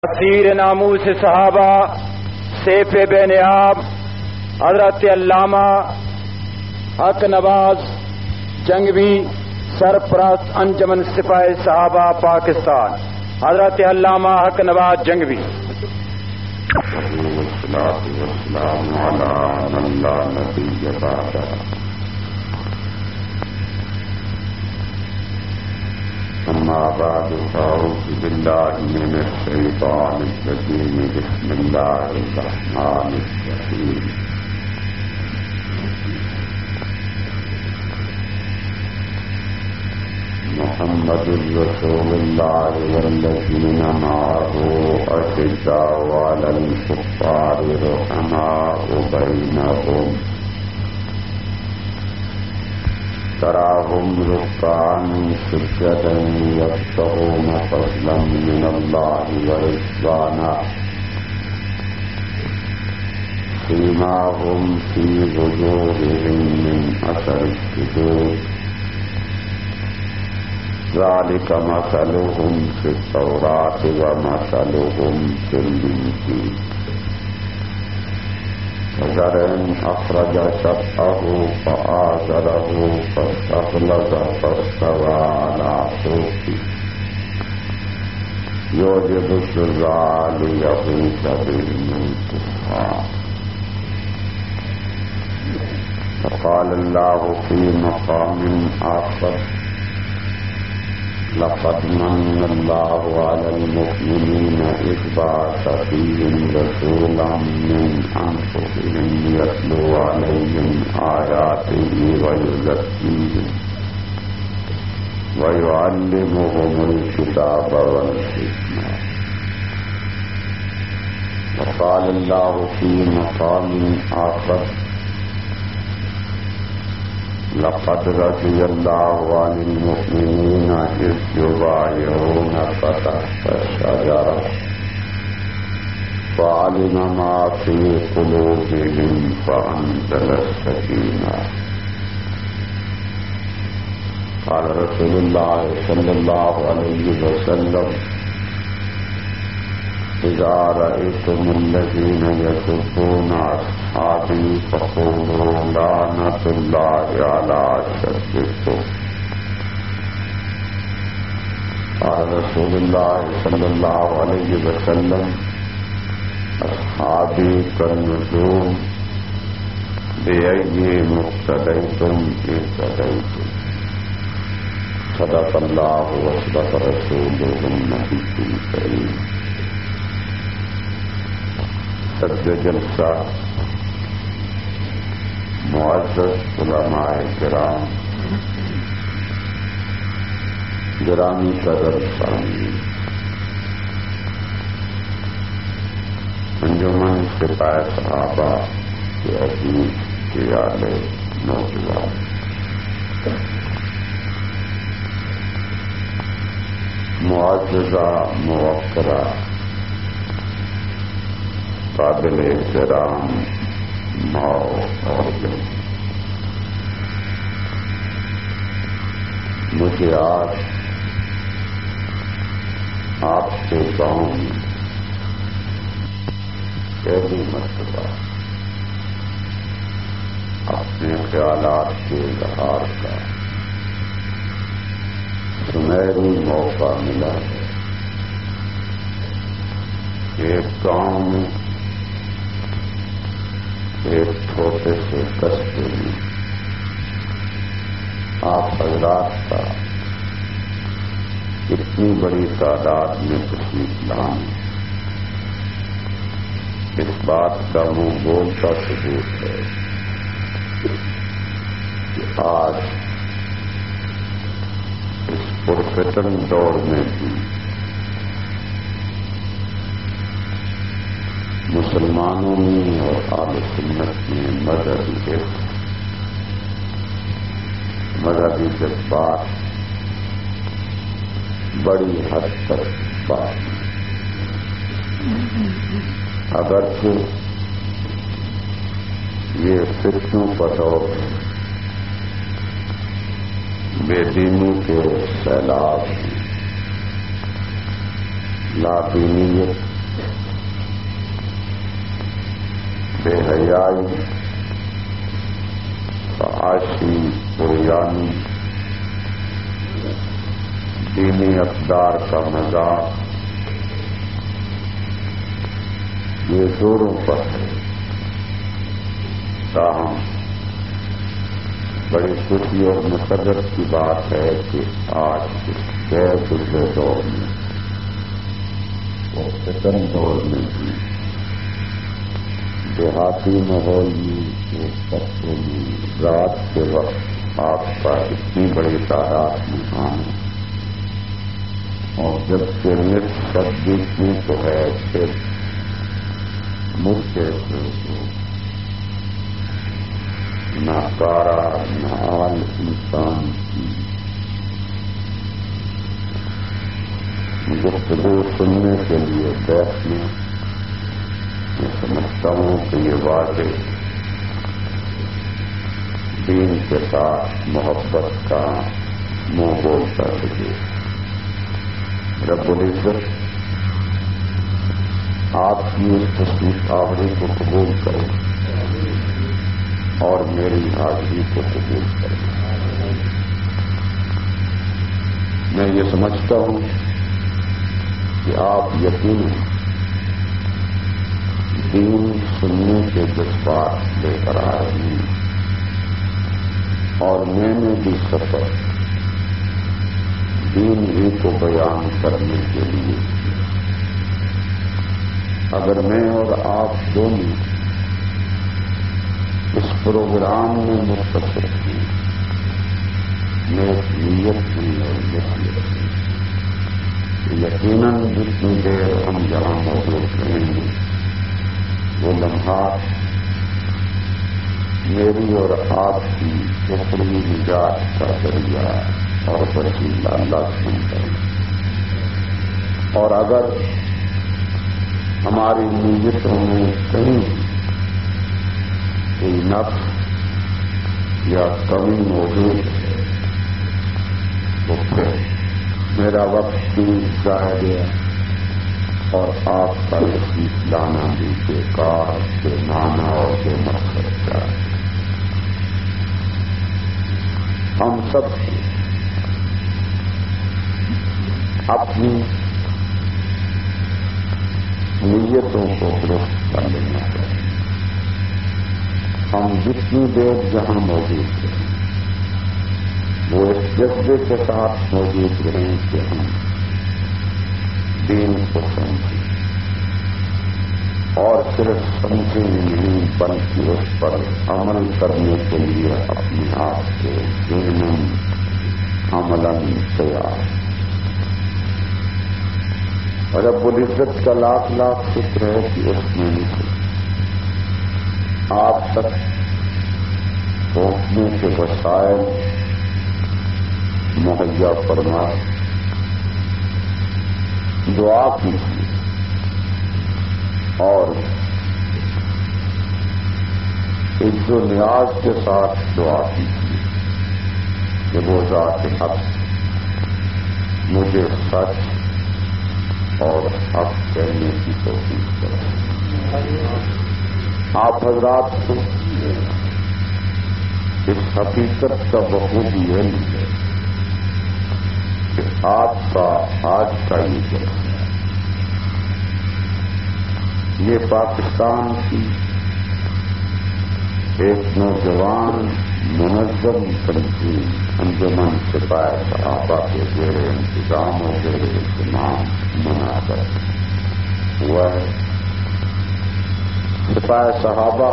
تاثیر ناموس صحابہ سیف بے نیاب حضرت علامہ حق نواز جنگوی سرپرست انجمن سپاہی صحابہ پاکستان حضرت علامہ حق نواز جنگوی. أما بعد فأعوذ بالله من الشيطان الرجيم. بسم الله الرحمن الرحيم. محمد رسول الله والذين معه أشداء على الكفار رحماء بينهم تراهم ركعا سجدا يبتغون فضلا من الله ورضوانا سيماهم في وجوههم من أثر السجود ذلك مثلهم في التوراة ومثلهم في الإنجيل كزرع أخرج شطأه فآزره فاستغلظ فاستوى على سوقه يعجب الزراع ليغيظ بهم الكفار. فقال الله في مقام آخر لقد من الله على المؤمنين إذ بعث فيهم رسولا من أنفسهم يتلو عليهم آياته ويزكيهم ويعلمهم الكتاب والحكمة. وقال الله في مقام آخر لقد رضي الله عن المؤمنين إذ يبايعونك تحت الشجرة فعلم ما في قلوبهم فأنزل السكينة. قال رسول الله صلى الله عليه وسلم إذا رأيتم الذين يسبون أصحابي فقولوا لعنة الله على أشدكم. قال رسول الله صلى الله عليه وسلم أصحابي كالنجوم بأيهم اقتديتم اهتديتم. صدق الله وصدق رسوله النبي الكريم. صدر جلسہ معزز علماء کرام، گرامی قدر سامعین، انجمن سپاہی صحابہ کے عزیز پیارے نوجوان، معززہ موقرہ قابل احترام ماؤ اور بہن، مجھے آج آپ کے گاؤں میں پہلی مرتبہ اپنے خیالات کے اظہار کا سنہری موقع ملا ہے. ایک گاؤں میں ایک چھوٹے سے قصبے میں آپ حضرات کا اتنی بڑی تعداد میں تشریف لائیں، اس بات کا منہ بولتا ثبوت ہے کہ آج اس پرفتن دور میں بھی مسلمانوں میں اور اہل سنت میں مذہبی جذبات بڑی حد تک بات، اگرچہ یہ فتنوں کا دور ہے، بے دینی کے سیلاب، لاطینیت بے حیائی، فحاشی، عریانی، دینی اقدار کا مذاق، یہ زوروں پر ہے۔ تاہم بڑی خوشی اور مسرت کی بات ہے کہ آج کے غیر گزرے دور میں اور فتن دور میں بھی دیہاتی ماحول میں قصبوں میں رات کے وقت آپ کا اتنی بڑی تعداد میں آنا، اور جب کہ شب دیکھنے تو ہے پھر مجھے ناکارا نال انسان کی گفتگو سننے کے لیے بیٹھنے، میں سمجھتا ہوں کہ یہ واضح دین کے ساتھ محبت کا منہ بولتا رہے۔ رب العزت آپ کی اس تشریف آوری کو قبول کرے اور میری حاضری کو قبول کرے۔ میں یہ سمجھتا ہوں کہ آپ یقیناً دین سننے کے جذبات لے کر آ رہے ہیں، اور میں نے بھی سفر دین ہی کو بیان کرنے کے لیے، اگر میں اور آپ دونوں اس پروگرام میں متصل ہیں، نیک نیت میں اور نصیحت میں، یقیناً جتنی دیر ہم جہاں موجود رہیں گے وہ لمحات میری اور آپ کی اپنی نجات کا ذریعہ اور وسیلہ اللہ سنتا ہے۔ اور اگر ہماری نیتوں میں کہیں کوئی نقص یا کمی موجود ہے تو پھر میرا وقت بھی ضائع گیا اور آپ کا نصیب لانا بھی بیکار، بے معنی اور بے مقصد کا۔ ہم سب اپنی نیتوں کو درست کر لینا چاہیے۔ ہم جتنی دیر جہاں موجود ہیں وہ اس جذبے کے ساتھ موجود رہیں کہ ہم دین کو سمجھیں، اور صرف سمجھیں نہیں بلکہ اس پر عمل کرنے کے لیے اپنے آپ کو ذہناً عملاً تیار۔ رب العزت کا لاکھ لاکھ شکر ہے کہ اس میں آپ تک پہنچنے کے وسائل مہیا فرما۔ دعا کیجیے اور عز و نیاز کے ساتھ دعا کیجیے کہ وہ ذات حق مجھے سچ اور حق کہنے کی توفیق کرے۔ آپ حضرات کو اس حقیقت کا بخوبی علم ہے کہ آپ کا آج کا یہ جلسہ یہ پاکستان کی ایک نوجوان منظم تنظیم انجمن سپاہی صحابہ کے زیر انتظام و زیر اہتمام منعقد ہوا ہے۔ سپاہی صحابہ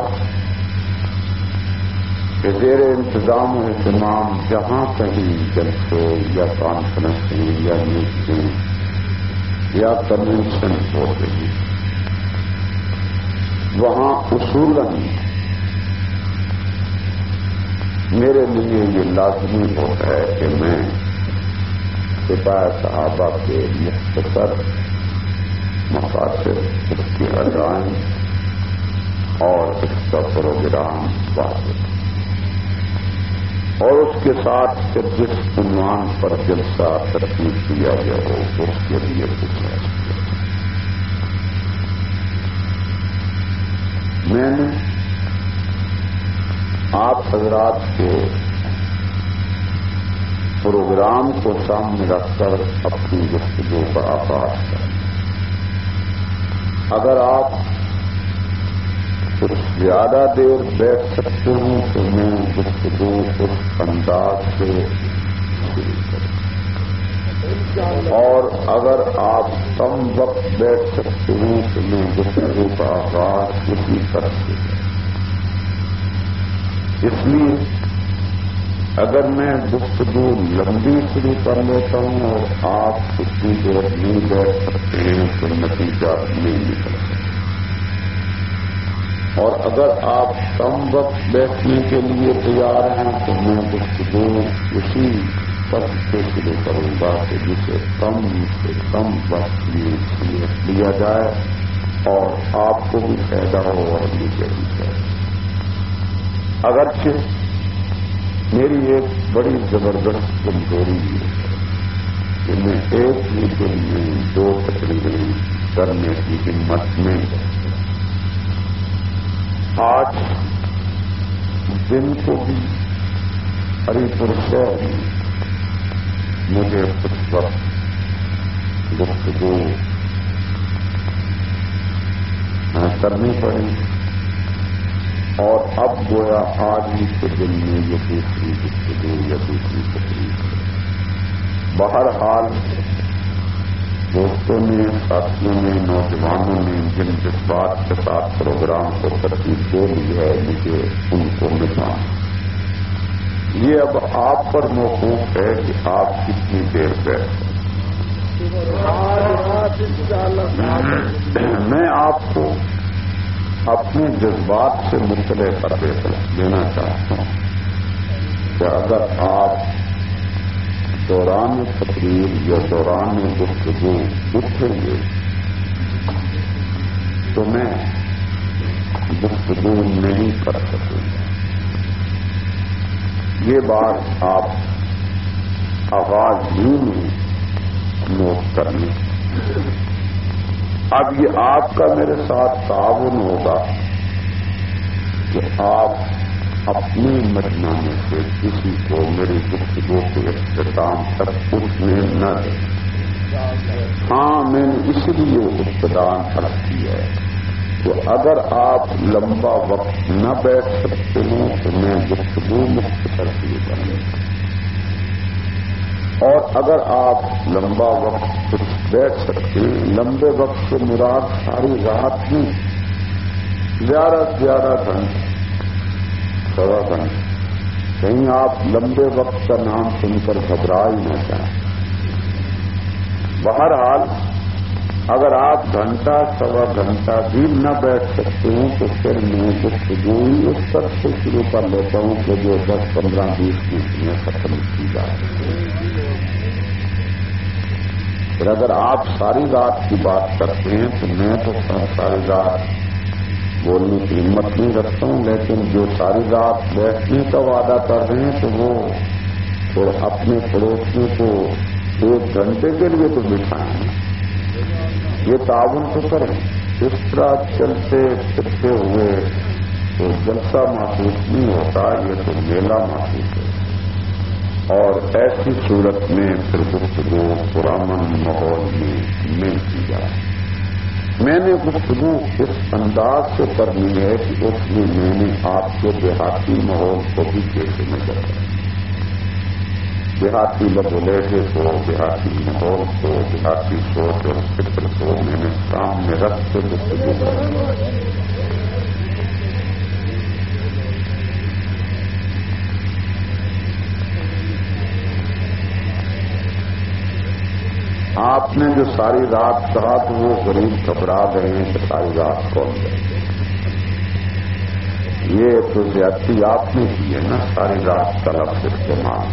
کے زیر انتظام و اہتمام جہاں کہیں جلسے یا کانفرنسیں یا میٹنگ یا کنونشن ہو رہی وہاں اصولاً میرے لیے یہ لازمی ہوتا ہے کہ میں سپاہی صحابہ کے مختصر مقاصد اس کی ادائیں اور اس کا پروگرام واضح اور اس کے ساتھ پھر جس عنوان پر جلسہ ترتیب کیا گیا ہو اس کے لیے کچھ ہے۔ میں نے آپ حضرات کے پروگرام کو سامنے رکھ کر اپنی گفتگو کا آغاز کریں. اگر آپ کچھ زیادہ دیر بیٹھ سکتے ہوں تو میں گفتگو اس انداز سے شروع کروں، اور اگر آپ کم وقت بیٹھ سکتے ہوں تو میں گفتگو کا آغاز اسی طرح سے کروں. اس لیے اگر میں گفتگو لمبی شروع کر لیتا ہوں اور آپ اتنی دیر نہیں بیٹھ سکتے ہیں تو نتیجہ نہیں نکل سکتا. اور اگر آپ کم وقت بیٹھنے کے لیے تیار ہیں تو میں گفتگو اسی وقت سے شروع کروں گا کہ جسے کم سے کم وقت لیا جائے اور آپ کو بھی فائدہ ہو اور مجھے بھی فائدہ. اگرچہ میری ایک بڑی زبردست کمزوری ہے کہ میں ایک ہی دن میں 2 تقریریں کرنے کی ہمت نہیں کرتا. آج دن کو بھی ہری پور شہر میں مجھے کچھ وقت گفتگو کرنی پڑی، اور اب گویا آج ہی کے دن میں یہ دوسری گفتگو یا دوسری تقریر ہے. بہرحال دوستوں نے، ساتھیوں نے، نوجوانوں نے جن جذبات کے ساتھ پروگرام کو ترتیب دے لی ہے، مجھے ان کو نظام یہ اب آپ پر موقوف ہے کہ آپ کتنی دیر بیٹھیں. میں آپ کو اپنے جذبات سے مطلع کر دینا چاہتا ہوں کہ اگر آپ دوران تقریر یا دوران گفتگو اٹھیں گے تو میں گفتگو نہیں کر سکوں گا. یہ بات آپ آغاز ہی میں نوٹ کر لیں. اب یہ آپ کا میرے ساتھ تعاون ہوگا کہ آپ اپنے مجمع میں سے کسی کو میری گفتگو کے اختتام تک اٹھنے نہ دیں. ہاں، میں نے اس لیے ابتدان عرض کیا ہے کہ اگر آپ لمبا وقت نہ بیٹھ سکتے ہوں تو میں گفتگو مختصر شروع کر لوں، اور اگر آپ لمبا وقت بیٹھ سکتے ہیں، لمبے وقت سے مراد ساری رات نہیں، 11 گھنٹے، 1.25 گھنٹے. کہیں آپ لمبے وقت کا نام سن کر گھبرا ہی نہ جائیں. بہرحال اگر آپ 1.25 گھنٹہ بھی نہ بیٹھ سکتے ہوں تو پھر میں گفتگو ہی اس طرح سے شروع کر لیتا ہوں کہ جو 10-15-20 منٹ میں ختم کی جائے. پھر اگر آپ ساری رات کی بات کرتے ہیں تو میں تو ساری رات بولنے کی ہمت نہیں رکھتا ہوں، لیکن جو ساری رات بیٹھنے کا وعدہ کر رہے ہیں تو وہ پھر اپنے پڑوسیوں کو 1 گھنٹے کے لیے تو بٹھائیں. یہ تعاون تو کریں. اس طرح چلتے پھرتے ہوئے تو جلسہ محسوس نہیں ہوتا، یہ تو میلہ محسوس ہے. اور ایسی صورت میں پھر گفتگو پرامن ماحول میں نہیں کی جائے. میں نے گفتگو اس انداز سے کرنی ہے کہ اس میں نے آپ کے دیہاتی ماحول کو بھی پیش نظر رکھا. دیہاتی لبولیٹے کو، دیہاتی ماحول کو، دیہاتی سوچ اور فکر کو میں نے سامنے رکھ کے گفتگو کرنا. آپ نے جو ساری رات کہا تو وہ غریب گھبرا گئے ہیں کہ ساری رات کون جائے. یہ تو زیادتی آپ نے کی ہے نا، ساری رات کا لفظ استعمال.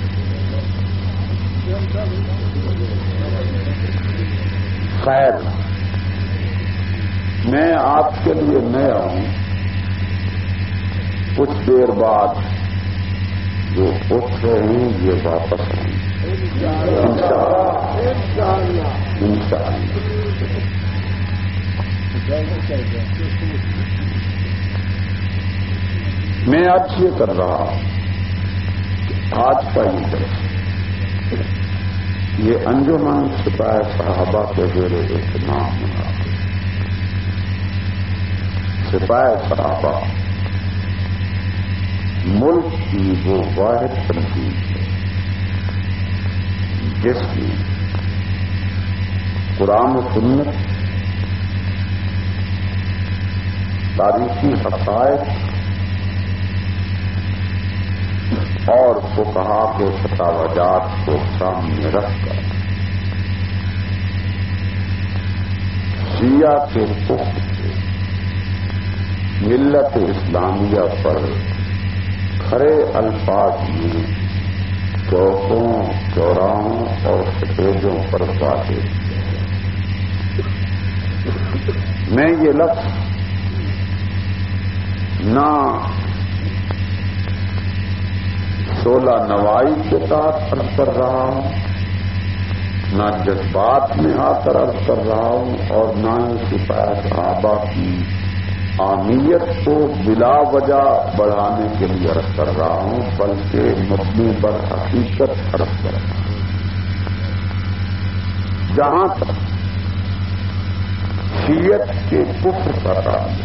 خیر، میں آپ کے لیے نیا ہوں. کچھ دیر بعد جو اٹھ رہے ہیں یہ واپس آئیں انشاءاللہ. میں آج یہ کر رہا ہوں کہ آج کا یہ درس یہ انجمن سپاہی صحابہ کے زیر اہتمام ہونا. سپاہی صحابہ ملک کی وہ واحد تنظیم ہے جس میں قرآن و سنت، تاریخی حقائق اور فقہا کے فتاویات کو سامنے رکھ کر شیعہ کے کفر سے ملت اسلامیہ پر کھڑے الفاظ میں چوکوں، چوراہوں اور سٹیجوں پر واضح کیا. میں یہ لفظ نہ شعلہ نوائی کے تحت عرض کر رہا ہوں، نہ جذبات میں آ کر عرض کر رہا ہوں، اور نہ ہی سپاہی صحابہ کی عامیت کو بلا وجہ بڑھانے کے لیے عرض کر رہا ہوں، بلکہ مبنی بر حقیقت عرض کر رہا ہوں. جہاں تک شیعت کے کفر کا تعلق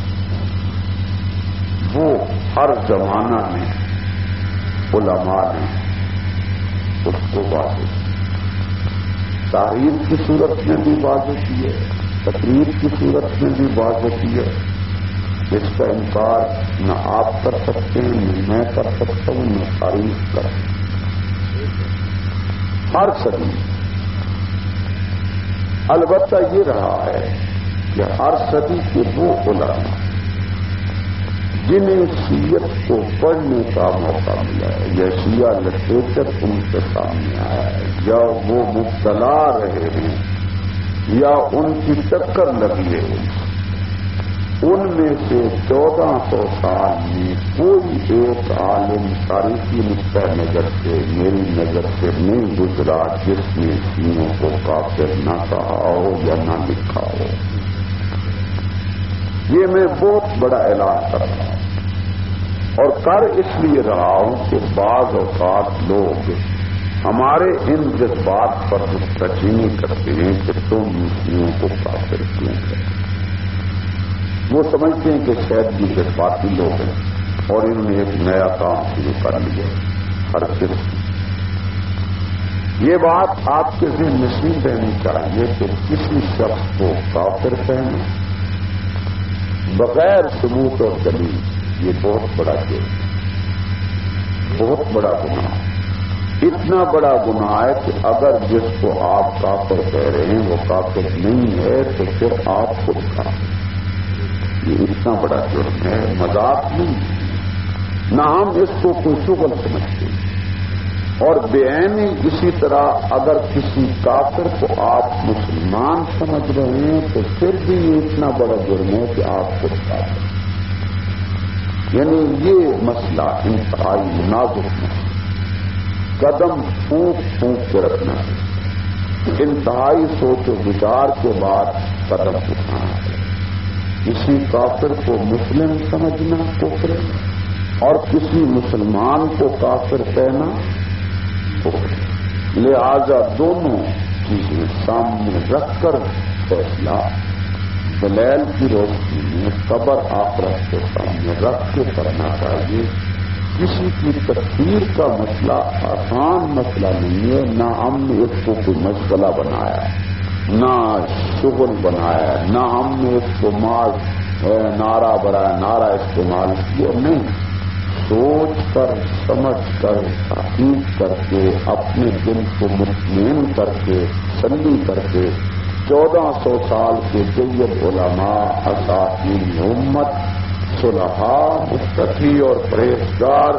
وہ ہر زمانہ میں علماء نے اس کو واضح تحریر کی صورت میں بھی واضح کی ہے، تقریر کی صورت میں بھی واضح کی ہے. اس کا انکار نہ آپ کر سکتے ہیں، نہ میں کر سکتا ہوں، نہ تعریف کر سکتا ہوں. ہر صدی البتہ یہ رہا ہے کہ ہر صدی کے وہ علماء جنہیں شیعت کو پڑھنے کا موقع ملا ہے یا شیعہ لٹریچر ان کے سامنے آیا ہے یا وہ مبتلا رہے ہیں یا ان کی ٹکر لگی ہے، ان میں سے 1400 سال میں کوئی ایک عالم تاریخی نقطہ نظر سے میری نظر سے نہیں گزرا جس نے شیعوں کو کافر نہ کہا ہو یا نہ لکھا ہو. یہ میں بہت بڑا اعلان کر رہا ہوں اور کر اس لیے رہا ہوں کہ بعض اوقات لوگ ہمارے ان جذبات پر مستچینی کرتے ہیں کہ تم مسلموں کو کافر کیوں کرتے. وہ سمجھتے ہیں کہ شاید بھی جذباتی لوگ ہیں اور انہوں نے ایک نیا کام شروع کر لیا ہر قسم. یہ بات آپ کے ذہن نشین رہنی چاہیے کہ کسی شخص کو کافر کہنا بغیر ثبوت اور دلیل یہ بہت بڑا جرم ہے، بہت بڑا گناہ. اتنا بڑا گناہ ہے کہ اگر جس کو آپ کافر کہہ رہے ہیں وہ کافر نہیں ہے تو پھر آپ خود کافر. یہ اتنا بڑا جرم ہے، مذاق نہیں. نہ ہم اس کو کوئی شغل سمجھتے ہیں. اور بےعینی اسی طرح اگر کسی کافر کو آپ مسلمان سمجھ رہے ہیں تو پھر بھی یہ اتنا بڑا جرم ہے کہ آپ خود کافر. یعنی یہ مسئلہ انتہائی نازک ہے، قدم پھونک پھونک کے رکھنا ہے، انتہائی سوچ و وچار کے بعد قدم اٹھانا ہے. کسی کافر کو مسلم سمجھنا کفر اور کسی مسلمان کو کافر کہنا کفر. لہذا دونوں چیزیں سامنے رکھ کر فیصلہ دلیل کی روشنی میں قبر آخرت کے سامنے رکھ کے کرنا چاہیے. کسی کی تکفیر کا مسئلہ آسان مسئلہ نہیں ہے، نہ ہم نے اس کو کوئی مشغلہ بنایا، نہ شغل بنایا، نہ ہم نے اس کو نعرہ بڑھایا، نعرہ استعمال کیا. نہیں، سوچ کر سمجھ کر تحقیق کر کے اپنے دل کو مطمئن کر کے تسلی کر کے 1400 سال کے جید علماء اساتین امت صلحاء متقی اور پرہیزگار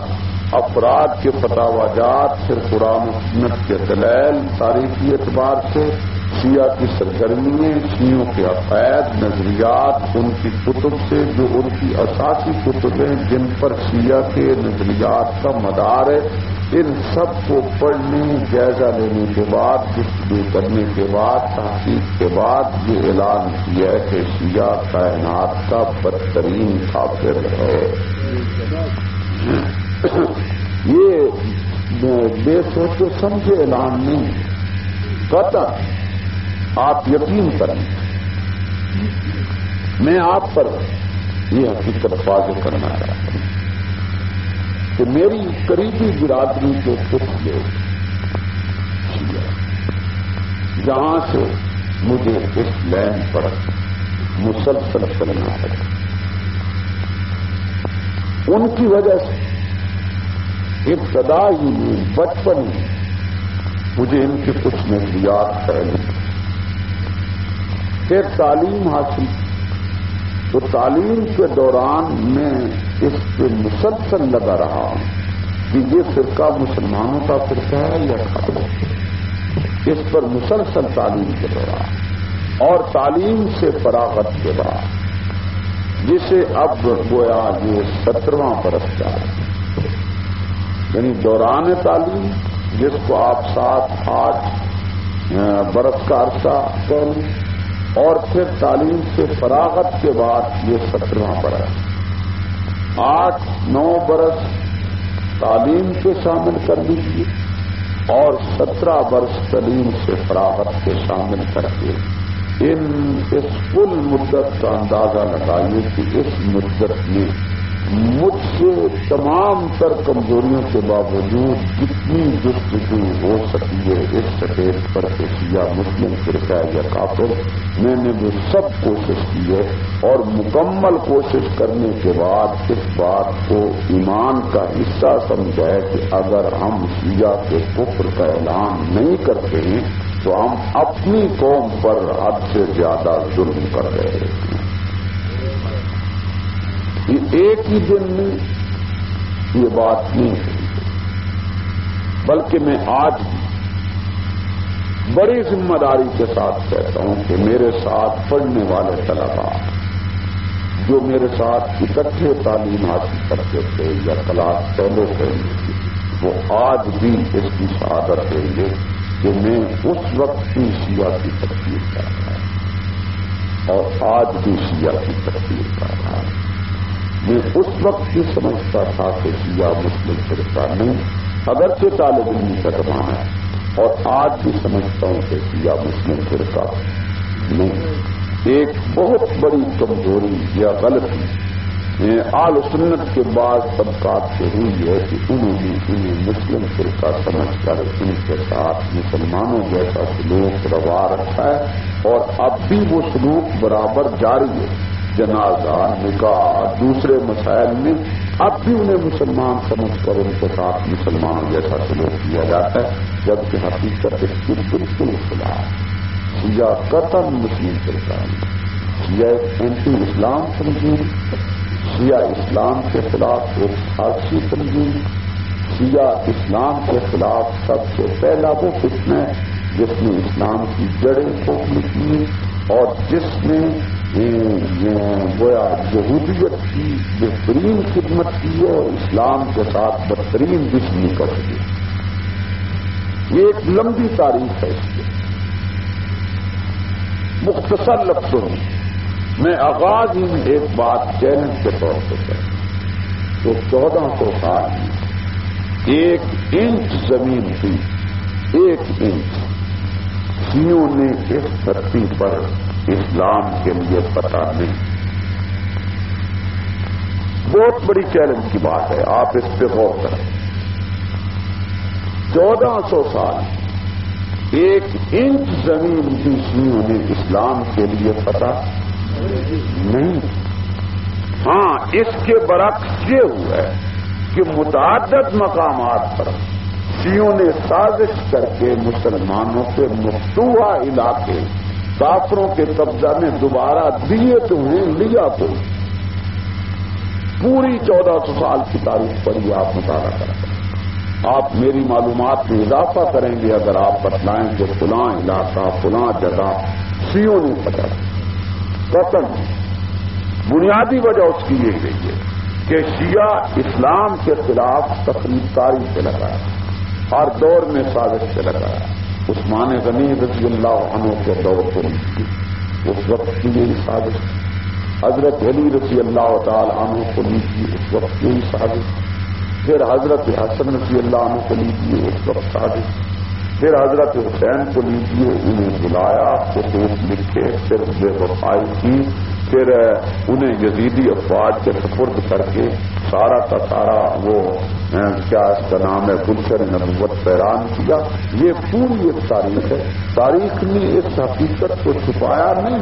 افراد کے فتاویات پھر قرآن و سنت کے دلائل تاریخی اعتبار سے شیعہ کی سرگرمیاں، شیعوں کے عقائد، نظریات، ان کی کتب سے جو ان کی اساسی کتبیں جن پر شیعہ کے نظریات کا مدار ہے، ان سب کو پڑھنے، جائزہ لینے کے بعد، گفتگو کرنے کے بعد، تحقیق کے بعد یہ اعلان کیا ہے کہ شیعہ کائنات کا بدترین کافر ہے۔ یہ بے سوچے سمجھے اعلان نہیں، قطعا آپ یقین کریں، میں آپ پر یہ حقیقت واضح کرنا چاہتا ہوں کہ میری قریبی برادری کے کچھ لوگ جہاں سے مجھے اس لین پر مسلسل چلنا ہے، ان کی وجہ سے ابتدا ہی بچپن میں مجھے ان کے کچھ نظریات پہلے پھر تعلیم حاصل، تو تعلیم کے دوران میں اس پہ مسلسل لگا رہا ہوں کہ یہ فرقہ مسلمانوں کا فرقہ ہے یا خطرہ، اس پر مسلسل تعلیم کے دوران اور تعلیم سے فراغت کے بعد، جسے اب گویا یہ 17واں برس جا رہا ہے، یعنی دوران تعلیم جس کو آپ 7-8 برس کا عرصہ کریں، اور پھر تعلیم سے فراغت کے بعد یہ 17واں برس، 8-9 برس تعلیم کے شامل کر لیجیے اور 17 برس تعلیم سے فراغت کے شامل کر کے اس کل مدت کا اندازہ لگائیے کہ اس مدت میں مجھ سے تمام تر کمزوریوں کے باوجود جتنی جستجو ہو سکی ہے اس سٹیج پر کہ شیعہ مسلم فرقہ یا کافر، میں نے وہ سب کوشش کی ہے، اور مکمل کوشش کرنے کے بعد اس بات کو ایمان کا حصہ سمجھا ہے کہ اگر ہم شیعہ کے کفر کا اعلان نہیں کرتے ہیں تو ہم اپنی قوم پر حد سے زیادہ ظلم کر رہے ہیں۔ یہ ایک ہی دن میں یہ بات نہیں ہے، بلکہ میں آج بھی بڑی ذمہ داری کے ساتھ کہتا ہوں کہ میرے ساتھ پڑھنے والے طلباء جو میرے ساتھ اکٹھے تعلیم حاصل کرتے تھے یا کلاس پہلے کریں، وہ آج بھی اس کی شہادت دیں گے کہ میں اس وقت کی شیعہ کی تکفیر کر رہا ہوں اور آج بھی شیعہ کی تکفیر کر رہا ہوں۔ میں اس وقت بھی سمجھتا تھا کہ شیعہ مسلم فرقہ نہیں، اگرچہ طالب علم کا زمانہ ہے، اور آج بھی سمجھتا ہوں کہ شیعہ مسلم فرقہ نہیں۔ ایک بہت بڑی کمزوری یا غلطی اہل سنت کے بعض طبقات سے ہوئی ہے کہ انہوں نے انہیں مسلم فرقہ سمجھ کر ان کے ساتھ مسلمانوں جیسا سلوک روا رکھا ہے، اور اب بھی وہ سلوک برابر جاری ہے۔ جنازہ، نکاح، دوسرے مسائل میں اب بھی انہیں مسلمان سمجھ کر ان کے ساتھ مسلمانوں جیسا سلوک کیا جاتا ہے، جبکہ حقیقت اس کی بالکل خلاف۔ شیعہ قطعاً مسلم فرقہ ہے، شیعہ اینٹی اسلام تنظیم، شیعہ اسلام کے خلاف ایک خاصی تنظیم، شیعہ اسلام کے خلاف سب سے پہلا وہ فتنہ ہے جس نے اسلام کی جڑیں کھوکھلی کی اور جس نے گویا یہودیت کی بہترین خدمت کی ہے اور اسلام کے ساتھ بدترین دشمنی کر دی۔ یہ ایک لمبی تاریخ ہے، اس کی مختصر لفظوں میں آغاز ہی میں ایک بات چیلنج کے طور پہ کروں تو 1400 سال میں 1 انچ زمین تھی، 1 انچ شیعوں نے اس دھرتی پر اسلام کے لیے پتا نہیں۔ بہت بڑی چیلنج کی بات ہے، آپ اس پہ غور کریں۔ 1400 سال 1 انچ زمین بھی شیعوں نے اسلام کے لیے پتا نہیں۔ ہاں، اس کے برعکس یہ ہوا ہے کہ متعدد مقامات پر شیعوں نے سازش کر کے مسلمانوں کے مفتوحہ علاقے کافروں کے قبضہ میں دوبارہ دیے تو ہیں، لیا تو پوری 1400 سال کی تاریخ پر یہ آپ مطالعہ کرتے ہیں۔ آپ میری معلومات میں اضافہ کریں گے اگر آپ بتلائیں کہ فلاں علاقہ فلاں جگہ شیعوں نے پکڑا. قطعاً بنیادی وجہ اس کی یہ گئی ہے کہ شیعہ اسلام کے خلاف تقریب کاری سے لگایا، ہر دور میں سازش سے لگایا. عثمان غنی رضی اللہ عنہ کے دور کو لیجیے، اس وقت کی یہی سازش. حضرت علی رضی اللہ تعالی عنہ کو لیجیے، اس وقت یہی سازش. پھر حضرت حسن رضی اللہ عنہ کو لیجیے، اس وقت سازش. پھر حضرت حسین کو لیجیے، انہیں بلایا، خطوط لکھے، پھر بے وفائی کی، پھر انہیں یزیدی افواج کے سپرد کر کے سارا کا سارا وہ کیا اس کا نام ہے گلشن نبوت پیران کیا. یہ پوری ایک تاریخ ہے. تاریخ نے اس حقیقت کو چھپایا نہیں.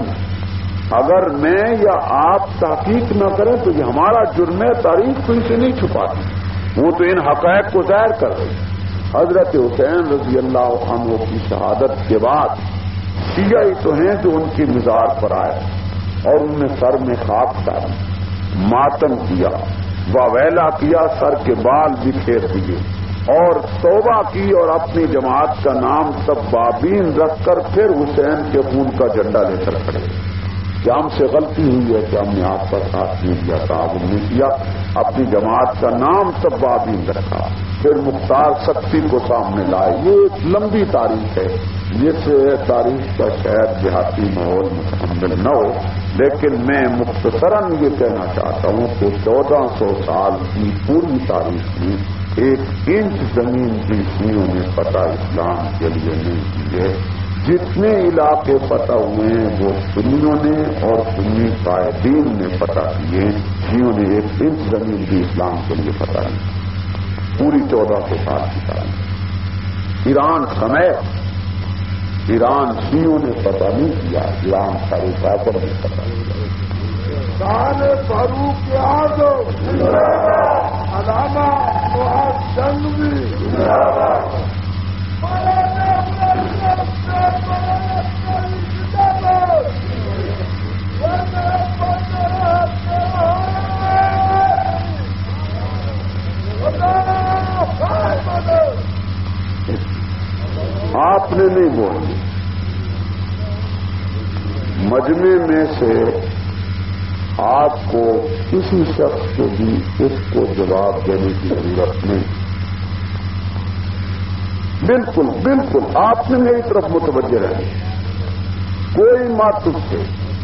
اگر میں یا آپ تحقیق نہ کریں تو یہ ہمارا جرم ہے. تاریخ تو اسے نہیں چھپاتی، وہ تو ان حقائق کو ظاہر کر رہی. حضرت حسین رضی اللہ عنہ کی شہادت کے بعد شیعہ ہی تو ہیں جو ان کی مزار پر آئے اور انہوں نے سر میں خاک ڈالی، ماتم کیا، واویلا کیا، سر کے بال بکھیر دیے اور توبہ کی اور اپنی جماعت کا نام تبابین رکھ کر پھر حسین کے خون کا جھنڈا لے کر کھڑے. کیا ہم سے غلطی ہوئی ہے کہ ہم نے آپ کا ساتھ نہیں دیا، تعاون نہیں کیا؟ اپنی جماعت کا نام تبابین رکھا، پھر مختار سختی کو سامنے لائے. یہ ایک لمبی تاریخ ہے جس تاریخ کا شاید دیہاتی ماحول متحمل نہ ہو، لیکن میں مختصراً یہ کہنا چاہتا ہوں کہ 1400 سال کی پوری تاریخ میں ایک انچ زمین بھی شیعوں نے فتح اسلام کے لیے نہیں کی ہے. جتنے علاقے فتح ہوئے ہیں وہ سنیوں نے اور سنی قائدین نے فتح کیے. شیعوں نے ایک انچ زمین بھی اسلام کے لیے فتح نہیں. پوری 1400 سال کی تاریخ. ایران سمیت ایران شیعوں نے فتح نہیں کیا، ایران سارے کافر نے فتح کیا. شان فاروق اعظم علامہ معاذ جنگی آپ نے نہیں بولی. مجمع میں سے آپ کو کسی شخص کو بھی اس کو جواب دینے کی ضرورت نہیں. بالکل بالکل آپ نے میری طرف متوجہ رہے. کوئی ماتف سے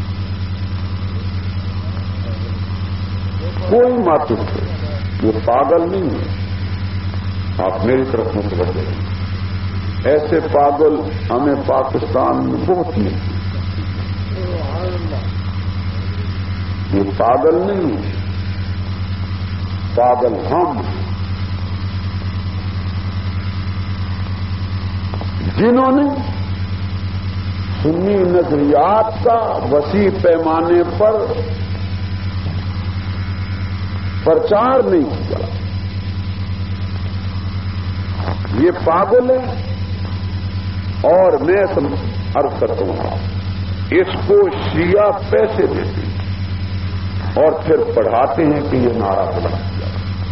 کوئی ماتف سے یہ پاگل نہیں ہے. آپ میری طرف متوجہ رہے. ایسے پاگل ہمیں پاکستان میں بہت ملتے. یہ پاگل نہیں، پاگل ہم جنہوں نے سنی نظریات کا وسیع پیمانے پر پرچار نہیں کیا. یہ پاگل ہے. اور میں عرض کرتا ہوں اس کو شیعہ پیسے دیتے اور پھر پڑھاتے ہیں کہ یہ نعرہ بلند کیا.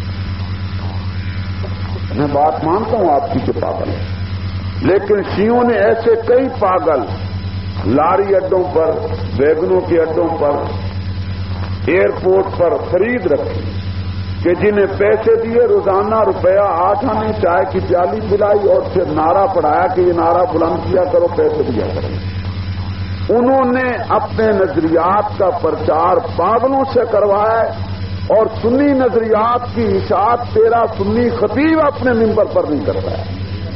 میں بات مانتا ہوں آپ کی کہ پاگل ہے، لیکن شیعوں نے ایسے کئی پاگل لاری اڈوں پر، ویگنوں کے اڈوں پر، ایئرپورٹ پر خرید رکھی کہ جنہیں پیسے دیے، روزانہ روپیہ 8 آنے چائے کی پیالی پلائی اور پھر نعرہ پڑھایا کہ یہ نعرہ بلند کیا کرو، پیسے دیا کرو. انہوں نے اپنے نظریات کا پرچار پاگلوں سے کروایا اور سنی نظریات کی اشاعت تیرا سنی خطیب اپنے ممبر پر نہیں کرتا ہے.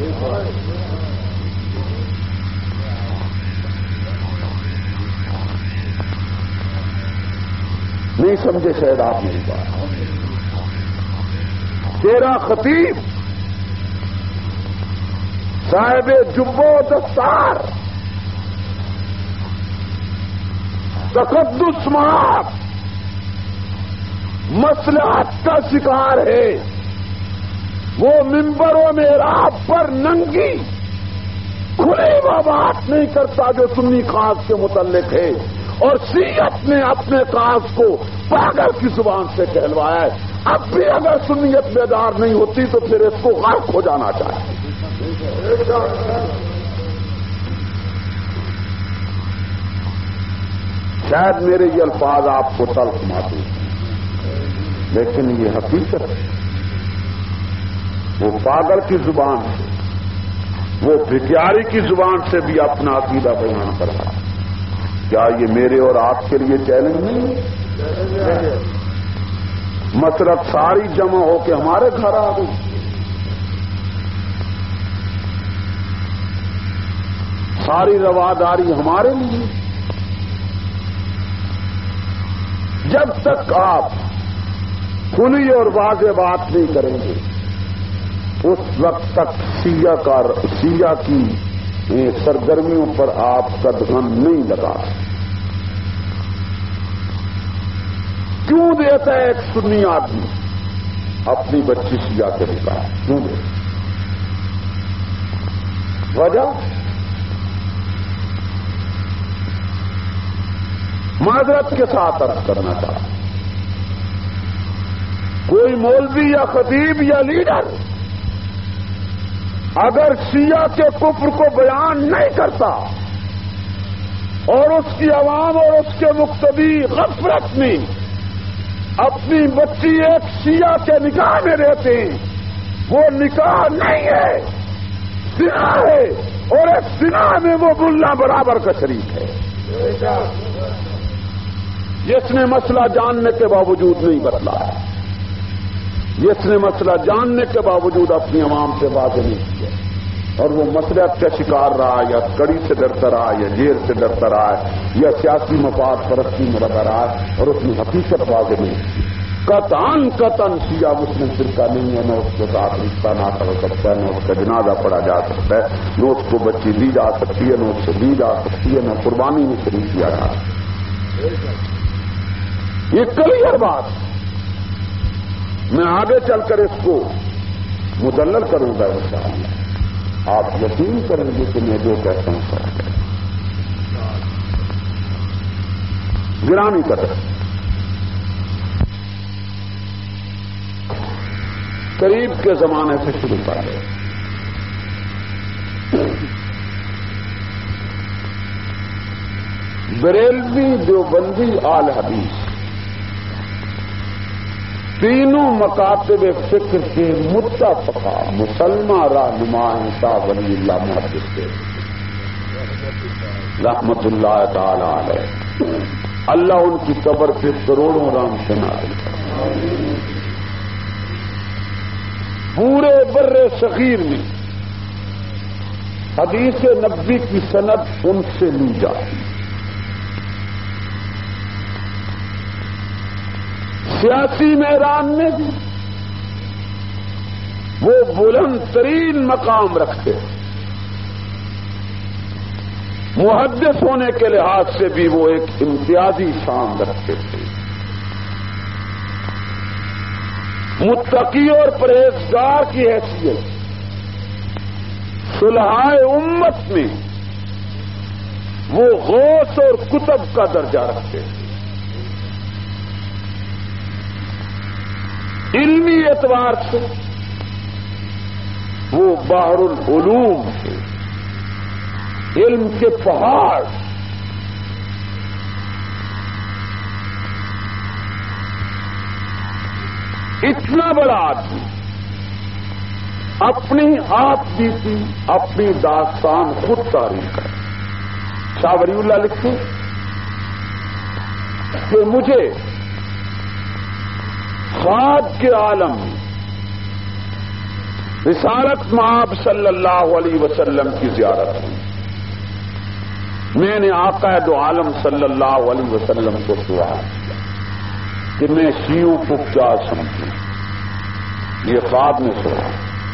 نہیں سمجھے شاید آپ میری بات. تیرا خطیب صاحب جبو دستار تقدس معاف مصلحت کا شکار ہے. وہ ممبروں میں رات پر ننگی کھلی وہ بات نہیں کرتا جو سنی خاص کے متعلق ہے، اور شیعت نے اپنے خاص کو پاگل کی زبان سے کہلوایا ہے. اب بھی اگر سنیت بیدار نہیں ہوتی تو پھر اس کو غرق ہو جانا چاہیے. شاید میرے یہ الفاظ آپ کو تلخ محسوس ہیں، لیکن یہ حقیقت ہے. وہ پاگل کی زبان سے، وہ بھکاری کی زبان سے بھی اپنا عقیدہ بیان کر رہا ہے. کیا یہ میرے اور آپ کے لیے چیلنج نہیں ہے؟ مسرت ساری جمع ہو کے ہمارے گھر آ گئی. ساری رواداری ہمارے لیے. جب تک آپ کھلی اور واضح بات نہیں کریں گے اس وقت تک سیاہ کی سرگرمیوں پر آپ کا دھیان نہیں لگا. کیوں دیتا ہے ایک سنی آدمی اپنی بچی سیاہ کے نکاح؟ کیوں دیتا؟ وجہ معذرت کے ساتھ عرض کرنا چاہتا، کوئی مولوی یا خطیب یا لیڈر اگر شیعہ کے کفر کو بیان نہیں کرتا اور اس کی عوام اور اس کے مقتدی غفلت میں اپنی بچی ایک شیعہ کے نکاح میں رہتے ہیں، وہ نکاح نہیں ہے، زنا ہے، اور ایک زنا میں وہ ملا برابر کا شریک ہے. جس نے مسئلہ جاننے کے باوجود نہیں بتلایا، جس نے مسئلہ جاننے کے باوجود اپنی عوام سے باتیں نہیں کیا اور وہ مسئلہ کا شکار رہا، یا کڑی سے ڈرتا رہا، یا جیل سے ڈرتا رہا، یا سیاسی مفاد پرستی میں لگا رہا اور اس میں حقیقت واضح نہیں کی. قطعاً شیعہ مسلم فرقہ نہیں ہے، نہ اس کے ساتھ رشتہ ناتا ہو سکتا ہے، نہ اس کا جنازہ پڑھا جا سکتا ہے، نہ اس کو بچی دی جا سکتی ہے، نہ اس سے دی جا سکتی ہے، نہ قربانی میں شریک کیا جا سکتا ہے. یہ کلیئر بات. میں آگے چل کر اس کو مدلل کروں گا انشاءاللہ. آپ یقین کریں گے کہ میں جو کہتا ہوں سر گرامی قدر قریب کے زمانے سے شروع کر رہے. بریلوی، دیوبندی، آل حدیث تینوں مکاتب فکر کے متفقہ مسلمہ رہنما شاہ ولی اللہ محدث کے رحمت اللہ تعالی علیہ. اللہ ان کی قبر پہ کروڑوں رام سے نازل کرے. پورے بر صغیر میں حدیث نبوی کی سند ان سے لی جاتی. سیاسی میدان میں بھی وہ بلند ترین مقام رکھتے ہیں. محدث ہونے کے لحاظ سے بھی وہ ایک امتیازی شان رکھتے تھے. متقی اور پرہیزگار کی حیثیت صلحائے امت میں وہ غوث اور کتب کا درجہ رکھتے تھے. علمی اعتبار سے وہ بحر العلوم تھے، علم کے پہاڑ. اتنا بڑا آدمی اپنی آپ بیتی اپنی داستان خود تعریف کر. شاہ ولی اللہ لکھتے کہ مجھے خواب کے عالم رسالت مآب صلی اللہ علیہ وسلم کی زیارت ہوئی. میں نے آقا دو عالم صلی اللہ علیہ وسلم کو سوال کیا کہ میں شیعوں کو کیا سمجھوں. یہ خواب میں سنا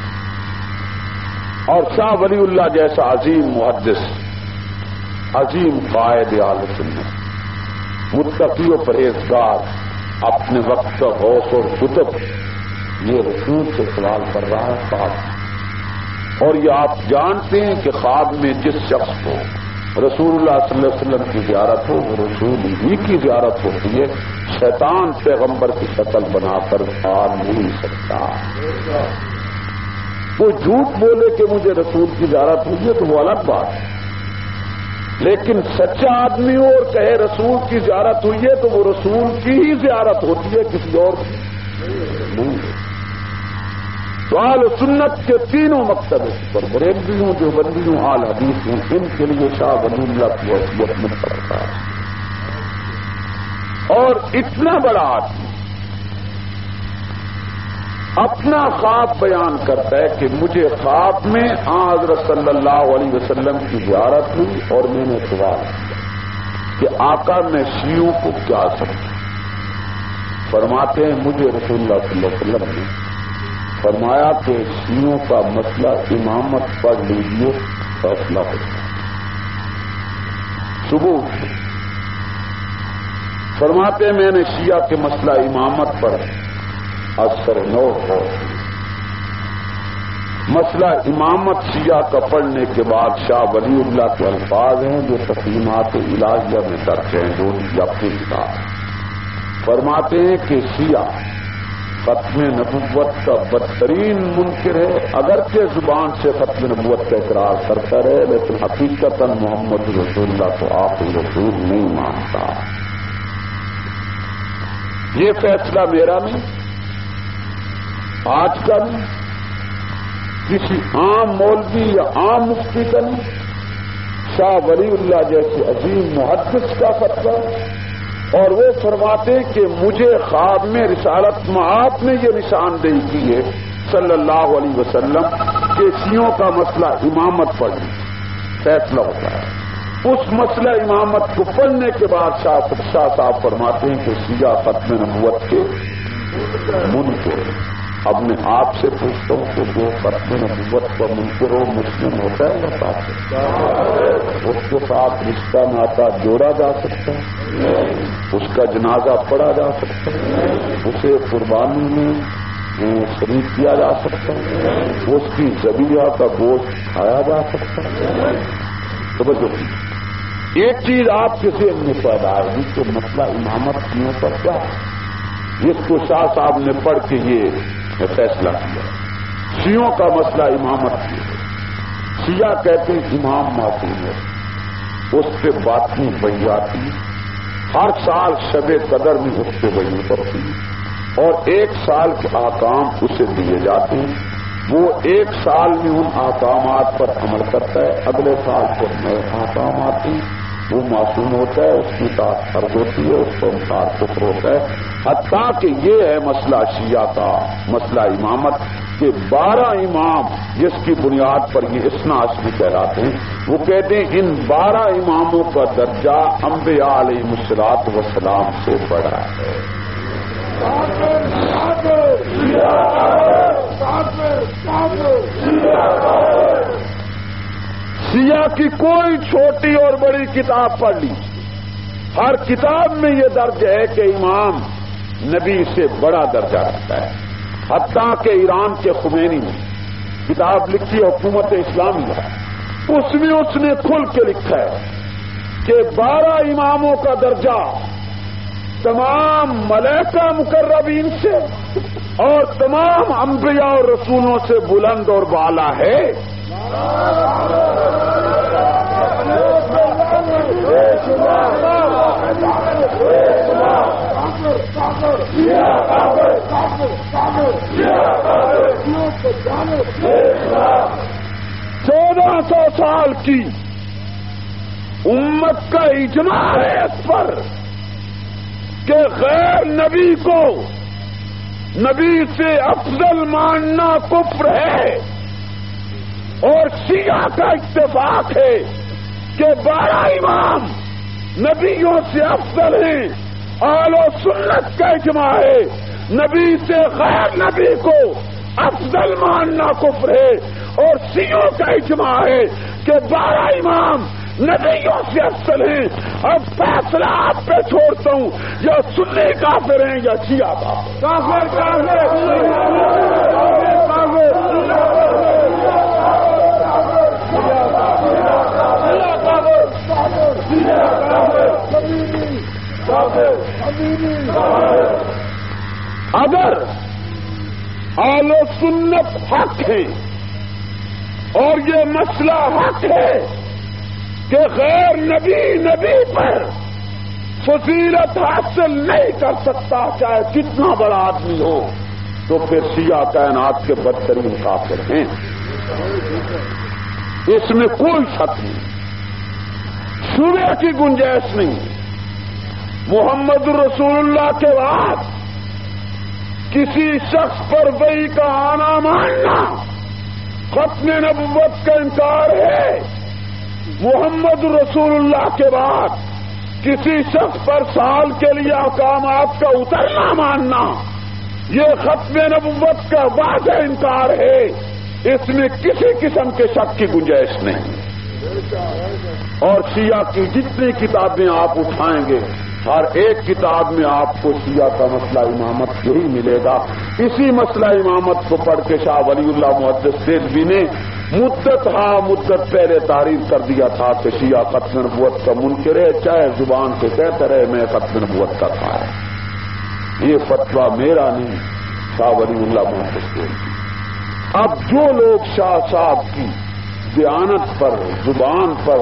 اور شاہ ولی اللہ جیسا عظیم محدث، عظیم قائد اہل سنت، متقی و پرہیزگار، اپنے وقت کا غوث اور کتب، یہ رسول سے سوال کر رہا ہے خواب. اور یہ آپ جانتے ہیں کہ خواب میں جس شخص کو رسول اللہ صلی اللہ علیہ وسلم کی زیارت ہو، وہ رسول ہی کی زیارت ہوتی ہے. شیطان پیغمبر کی شکل بنا کر آ نہیں سکتا. کوئی جھوٹ بولے کہ مجھے رسول کی زیارت ہوئی ہے تو وہ الگ بات ہے، لیکن سچا آدمی ہو اور کہے رسول کی زیارت ہوئی ہے تو وہ رسول کی ہی زیارت ہوتی ہے، کسی اور کی نہیں. تو اہل سنت کے تینوں مکتب پر بریلوی ہوں، دیوبندی ہوں، اہل حدیث ہوں، ان کے لیے شاہ ولی اللہ کی وصیت میں پڑتا ہے. اور اتنا بڑا آدمی اپنا خواب بیان کرتا ہے کہ مجھے خواب میں حضرت صلی اللہ علیہ وسلم کی زیارت ہوئی اور میں نے سوال کیا کہ آقا میں شیعوں کو کیا سمجھوں. فرماتے ہیں مجھے رسول اللہ صلی اللہ علیہ وسلم نے فرمایا کہ شیعوں کا مسئلہ امامت پڑھ لیجیے، فیصلہ ہو جائے. صبح فرماتے ہیں میں نے شیعہ کے مسئلہ امامت پر اثر نو ہو. مسئلہ امامت شیعہ کا پڑھنے کے بعد شاہ ولی اللہ کے الفاظ ہیں جو تقسیمات الہیہ میں درج ہیں، جو ان کی اپنی کتاب. فرماتے ہیں کہ شیعہ ختم نبوت کا بدترین منکر ہے، اگرچہ زبان سے ختم نبوت کا اقرار کرتا رہے لیکن حقیقت محمد رسول اللہ کو آخری رسول نہیں مانتا. یہ فیصلہ میرا نہیں، آج کا نہیں، کسی عام مولوی یا عام مفتی کا نہیں، شاہ ولی اللہ جیسے عظیم محدث کا فتویٰ. اور وہ فرماتے کہ مجھے خواب میں رسالت مآب نے یہ نشاندہی کی ہے صلی اللہ علیہ وسلم کہ شیعوں کا مسئلہ امامت پڑھنے فیصلہ ہوتا ہے. اس مسئلہ امامت کو پڑھنے کے بعد شاہ صاحب فرماتے ہیں کہ شیعہ ختم نبوت کے منکر. اب میں آپ سے پوچھتا ہوں کہ جو ختم نبوت کا منکر ہو مسلم ہوتا ہے یا کافر؟ اس کے ساتھ رشتہ ناتا جوڑا جا سکتا ہے، اس کا جنازہ پڑھا جا سکتا ہے، اسے قربانی میں شریک کیا جا سکتا ہے، اس کی ذبیحہ کا گوشت کھایا جا سکتا ہے. توجہ، ایک چیز آپ کے ذہن میں پیدا ہوگی کہ مسئلہ امامت کیوں پر کیا ہے. جس کو شاہ صاحب نے پڑھ کے یہ فیصلہ کیا شیعوں کا مسئلہ امامت کیا. شیعہ کہتے ہیں امام معصوم ہے، اس پہ باطنی بیاتی ہر سال شب قدر میں اس پہ وہی اترتی اور 1 سال کے احکام اسے دیے جاتے ہیں. وہ 1 سال میں ان احکامات پر عمل کرتا ہے، اگلے سال پر نئے احکام آتے ہیں. وہ معصوم ہوتا ہے، اس کی اطاعت فرض ہوتی ہے، اس کو انکار کفر ہوتا ہے. حتیٰ کہ یہ ہے مسئلہ شیعہ کا مسئلہ امامت کہ 12 امام جس کی بنیاد پر یہ اثنا عشری کہلاتے ہیں، وہ کہتے ہیں ان 12 اماموں کا درجہ انبیاء علیہ الصلوۃ والسلام سے بڑا ہے. شیعہ کی کوئی چھوٹی اور بڑی کتاب پڑھ لی، ہر کتاب میں یہ درج ہے کہ امام نبی سے بڑا درجہ رکھتا ہے. حتیٰ کہ ایران کے خمینی نے کتاب لکھی ہے حکومت اسلامیہ، اس میں اس نے کھل کے لکھا ہے کہ 12 اماموں کا درجہ تمام ملائکہ مقربین سے اور تمام انبیاء اور رسولوں سے بلند اور بالا ہے. چودہ 1400 سال کی امت کا اجماع ہے اس پر کہ غیر نبی کو نبی سے افضل ماننا کفر ہے. اور شیعہ کا اتفاق ہے کہ 12 امام نبیوں سے افضل ہیں. اہل سنت کا اجماع ہے نبی سے غیر نبی کو افضل ماننا کفر ہے. اور شیعوں کا اجماع ہے کہ 12 امام نبیوں سے افضل ہیں. اب فیصلہ آپ پہ چھوڑتا ہوں، یا سنی کافر ہیں یا شیعہ کافر. اگر اہل سنت حق ہے اور یہ مسئلہ حق ہے کہ غیر نبی پر فضیلت حاصل نہیں کر سکتا چاہے کتنا بڑا آدمی ہو، تو پھر شیعہ کائنات کے بدترین کافر ہیں، اس میں کوئی شک نہیں، شبہ کی گنجائش نہیں۔ محمد رسول اللہ کے بعد کسی شخص پر وحی کا آنا ماننا ختم نبوت کا انکار ہے۔ محمد رسول اللہ کے بعد کسی شخص پر سال کے لیے احکامات کا اترنا ماننا یہ ختم نبوت کا واضح انکار ہے، اس میں کسی قسم کے شک کی گنجائش نہیں۔ اور شیعہ کی جتنی کتابیں آپ اٹھائیں گے ہر ایک کتاب میں آپ کو شیعہ کا مسئلہ امامت یہی ملے گا۔ اسی مسئلہ امامت کو پڑھ کے شاہ ولی اللہ محدث دہلوی نے مدت پہلے تعریف کر دیا تھا کہ شیعہ ختم نبوت کا منکر ہے، چاہے زبان سے کہتا رہے میں ختم نبوت کا تھا۔ یہ فتویٰ میرا نہیں، شاہ ولی اللہ محدث دہلوی۔ اب جو لوگ شاہ صاحب کی دیانت پر زبان پر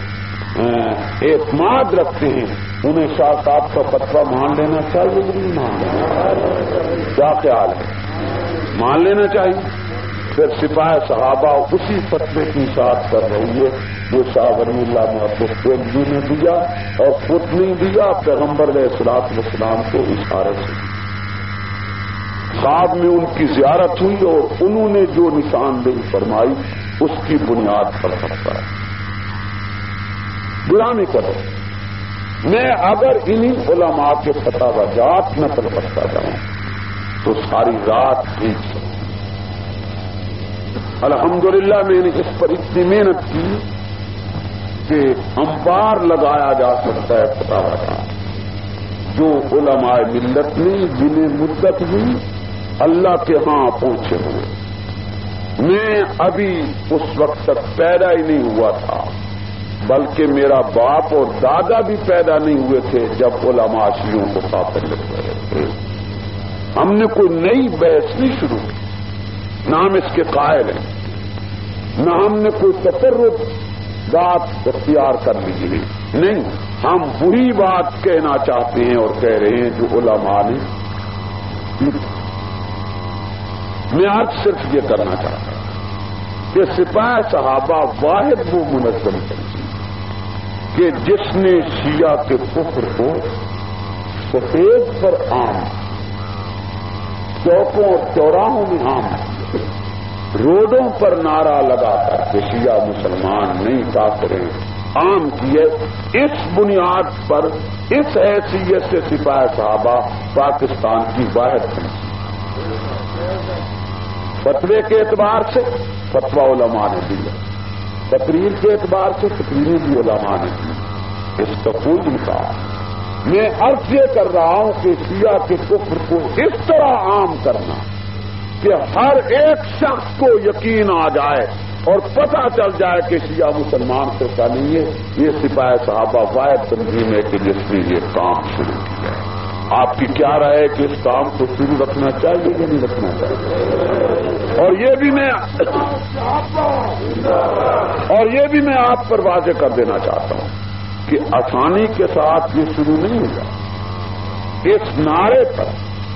اعتماد رکھتے ہیں انہیں شاہ صاحب کا فتویٰ مان لینا چاہیے کہ نہیں مان لینا؟ کیا خیال ہے؟ مان لینا چاہیے۔ پھر سپاہ صحابہ اسی فتوے کی اشاعت کر رہی ہے جو شاہ ولی اللہ محدث دہلوی نے دیا، اور خود نہیں دیا، پیغمبر علیہ الصلوۃ والسلام کو اشارے سے۔ خواب میں ان کی زیارت ہوئی اور انہوں نے جو نشاندہی فرمائی اس کی بنیاد پر کرتا ہے۔ برا نہیں کرو، میں اگر انہی علماء کے فتاوی جات نقل کرتا جاؤں تو ساری رات ٹھیک ہے۔ الحمدللہ میں نے اس پر اتنی محنت کی کہ انبار لگایا جا سکتا ہے فتاوی جات جو علماء ملت نے جنہیں مدت ہوئی اللہ کے ہاں پہنچے ہوئے۔ میں ابھی اس وقت تک پیدا ہی نہیں ہوا تھا، بلکہ میرا باپ اور دادا بھی پیدا نہیں ہوئے تھے جب علماء شیعوں کو کافر لگ رہے تھے۔ ہم نے کوئی نئی بحث نہیں شروع کی، نہ ہم اس کے قائل ہیں، نہ ہم نے کوئی تفرد بات اختیار کر لی ہے، نہیں، ہم وہی بات کہنا چاہتے ہیں اور کہہ رہے ہیں جو علماء نے۔ میں آج صرف یہ کرنا چاہتا ہوں کہ سپاہ صحابہ واحد وہ منظم تنظیم کہ جس نے شیعہ کے کفر کو سفید پر عام، چوکوں اور چوراہوں میں عام، روڈوں پر نعرہ لگا کر کہ شیعہ مسلمان نہیں کافر ہیں عام کیے۔ اس بنیاد پر اس حیثیت سے سپاہ صحابہ پاکستان کی واحد تنظیم۔ فتوے کے اعتبار سے فتویٰ علماء نے دیا، تقریر کے اعتبار سے تقریریں بھی علماء نے دی، اس کا کوئی انکار۔ میں عرض یہ کر رہا ہوں کہ شیعہ کے کفر کو اس طرح عام کرنا کہ ہر ایک شخص کو یقین آ جائے اور پتہ چل جائے کہ شیعہ مسلمان فرقہ نہیں ہے، یہ سپاہ صحابہ واحد تنظیم ہے کہ جس نے یہ کام شروع کیا ہے۔ آپ کی کیا رائے ہے کہ اس کام کو شروع رکھنا چاہیے یا نہیں رکھنا چاہیے؟ اور یہ بھی میں آپ پر واضح کر دینا چاہتا ہوں کہ آسانی کے ساتھ یہ شروع نہیں ہوگا۔ اس نعرے پر،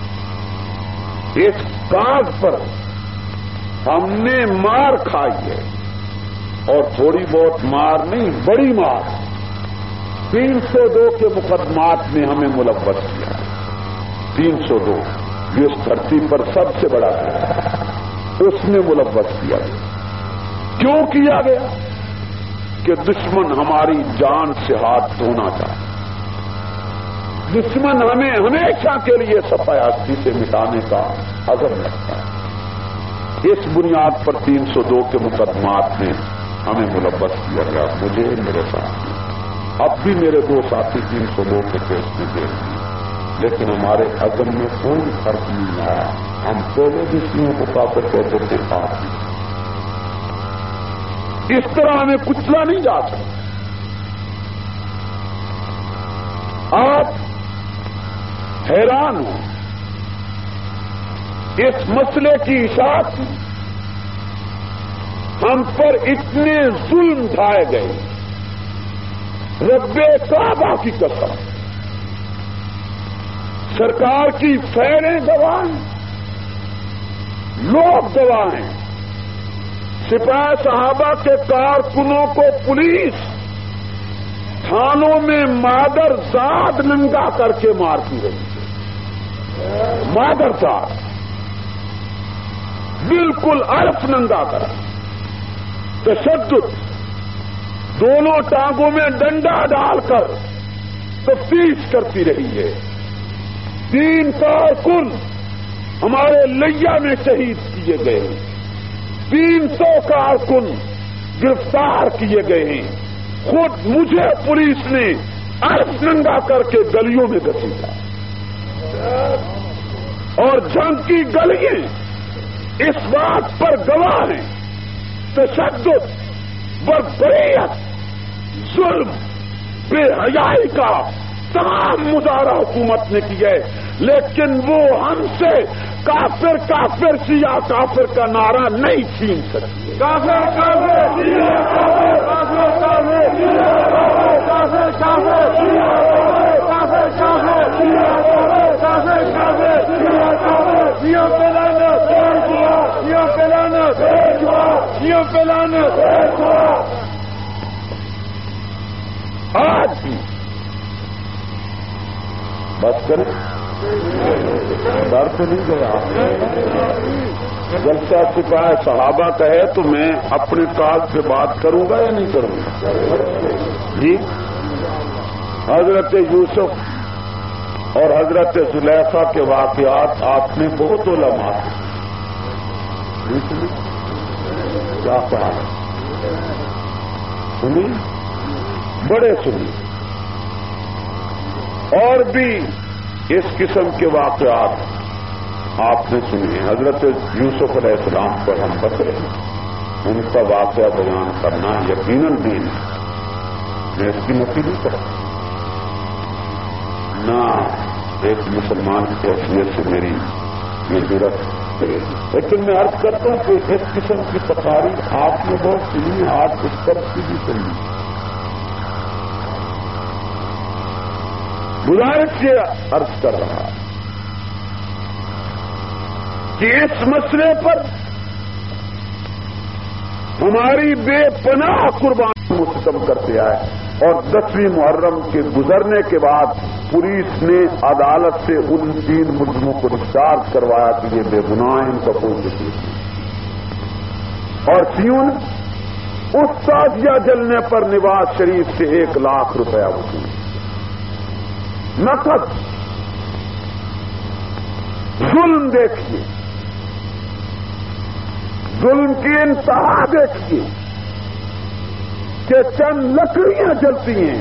اس کاغذ پر ہم نے مار کھائی ہے، اور تھوڑی بہت مار نہیں، بڑی مار۔ 302 کے مقدمات نے ہمیں ملوث کیا، 302 جو اس دھرتی پر سب سے بڑا ہے، اس نے ملوث کیا گیا۔ کیوں کیا گیا؟ کہ دشمن ہماری جان سے ہاتھ دھونا چاہتا، دشمن ہمیں ہمیشہ کے لیے صفحہ ہستی سے مٹانے کا عزم رکھتا ہے۔ اس بنیاد پر 302 کے مقدمات نے ہمیں ملوث کیا گیا، مجھے، میرے ساتھی، اب بھی میرے دو ساتھی 302 کے کیس میں دے، لیکن ہمارے عزم میں کوئی فرق نہیں آیا۔ ہم پہلے بھی شیعوں کو کافر کہتے تھے، اس طرح ہمیں کچلا نہیں جا سکتا۔ آپ حیران ہوں اس مسئلے کی اشاعت ہم پر اتنے ظلم ڈھائے گئے، رب کعبہ کی قسم، سرکار کی فیریں گواہ ہیں، لوگ گواہ ہیں، سپاہ صحابہ کے کارکنوں کو پولیس تھانوں میں مادر زاد ننگا کر کے مارتی رہی ہے، مادر زاد بالکل الف ننگا کر، تشدد، دونوں ٹانگوں میں ڈنڈا ڈال کر تفتیش کرتی رہی ہے۔ 3 کارکن ہمارے لیا میں شہید کیے گئے ہیں، 300 کارکن گرفتار کیے گئے ہیں، خود مجھے پولیس نے الف ننگا کر کے گلیوں میں گھسیٹا، اور جنگ کی گلیاں اس بات پر گواہ ہیں، تشدد، بربریت، ظلم، بے حیائی کا تمام مظاہرہ حکومت نے کیا ہے، لیکن وہ ہم سے کافر کافر شیعہ کافر کا نعرہ نہیں چھین سکتی۔ کافر کافر شیعہ کافر، کافر کافر کافر شیعہ کافر، کافر شیعہ کافر، کافر کافر شیعہ کافر، شیعہ پہ لعنت، شیعہ پہ لعنت، شیعہ پہ لعنت۔ آج بھی بس کریں، ڈر تو نہیں گیا، جلسہ سپاہ صحابہ کا ہے تو میں اپنے کاج پہ بات کروں گا یا نہیں کروں گا؟ جی، حضرت یوسف اور حضرت زلیخا کے واقعات آپ نے بہت علماء کیا کہا، سنی، بڑے سنی، اور بھی اس قسم کے واقعات آپ نے سنے۔ حضرت یوسف علیہ السلام پر ہم بس رہے ہیں، ان کا واقعہ بیان کرنا یقیناً دین ہے، میں اس کی نفی نہیں کرتا، نہ ایک مسلمان کی حیثیت سے میری یہ ضرورت، لیکن میں عرض کرتا ہوں کہ اس قسم کی تقاریر آپ نے بہت سنی ہے، آپ اس طرف کی بھی سنی۔ گزارش سے عرض کر رہا کہ اس مسئلے پر ہماری بے پناہ قربانی مستم کرتے آئے، اور 10ویں محرم کے گزرنے کے بعد پولیس نے عدالت سے ان 3 ملزموں کو ڈسچارج کروایا کہ یہ بے گناہ ہیں، ان کا کوئی قصور نہیں، اور سیوں نے اس تازیہ جلنے پر نواز شریف سے 1 لاکھ روپیہ وصول، نقد۔ ظلم دیکھیے، ظلم کی انتہا دیکھیے کہ چند لکڑیاں جلتی ہیں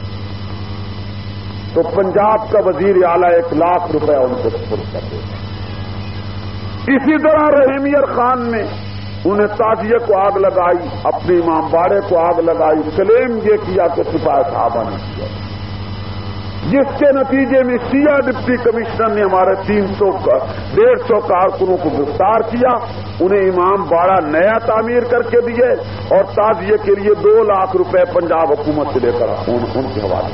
تو پنجاب کا وزیر اعلیٰ 1 لاکھ روپیہ ان کو سپرد کر دیتا۔ اسی طرح رحیمیت خان نے انہیں تازیے کو آگ لگائی، اپنے امام باڑے کو آگ لگائی، کلیم یہ کیا کہ سپاہ صحابہ نے کیا، جس کے نتیجے میں شیعہ ڈپٹی کمشنر نے ہمارے 150 کارکنوں کو گرفتار کیا، انہیں امام باڑہ نیا تعمیر کر کے دیے، اور تعزیے کے لیے 2 لاکھ روپے پنجاب حکومت سے لے کر ان کے حوالے۔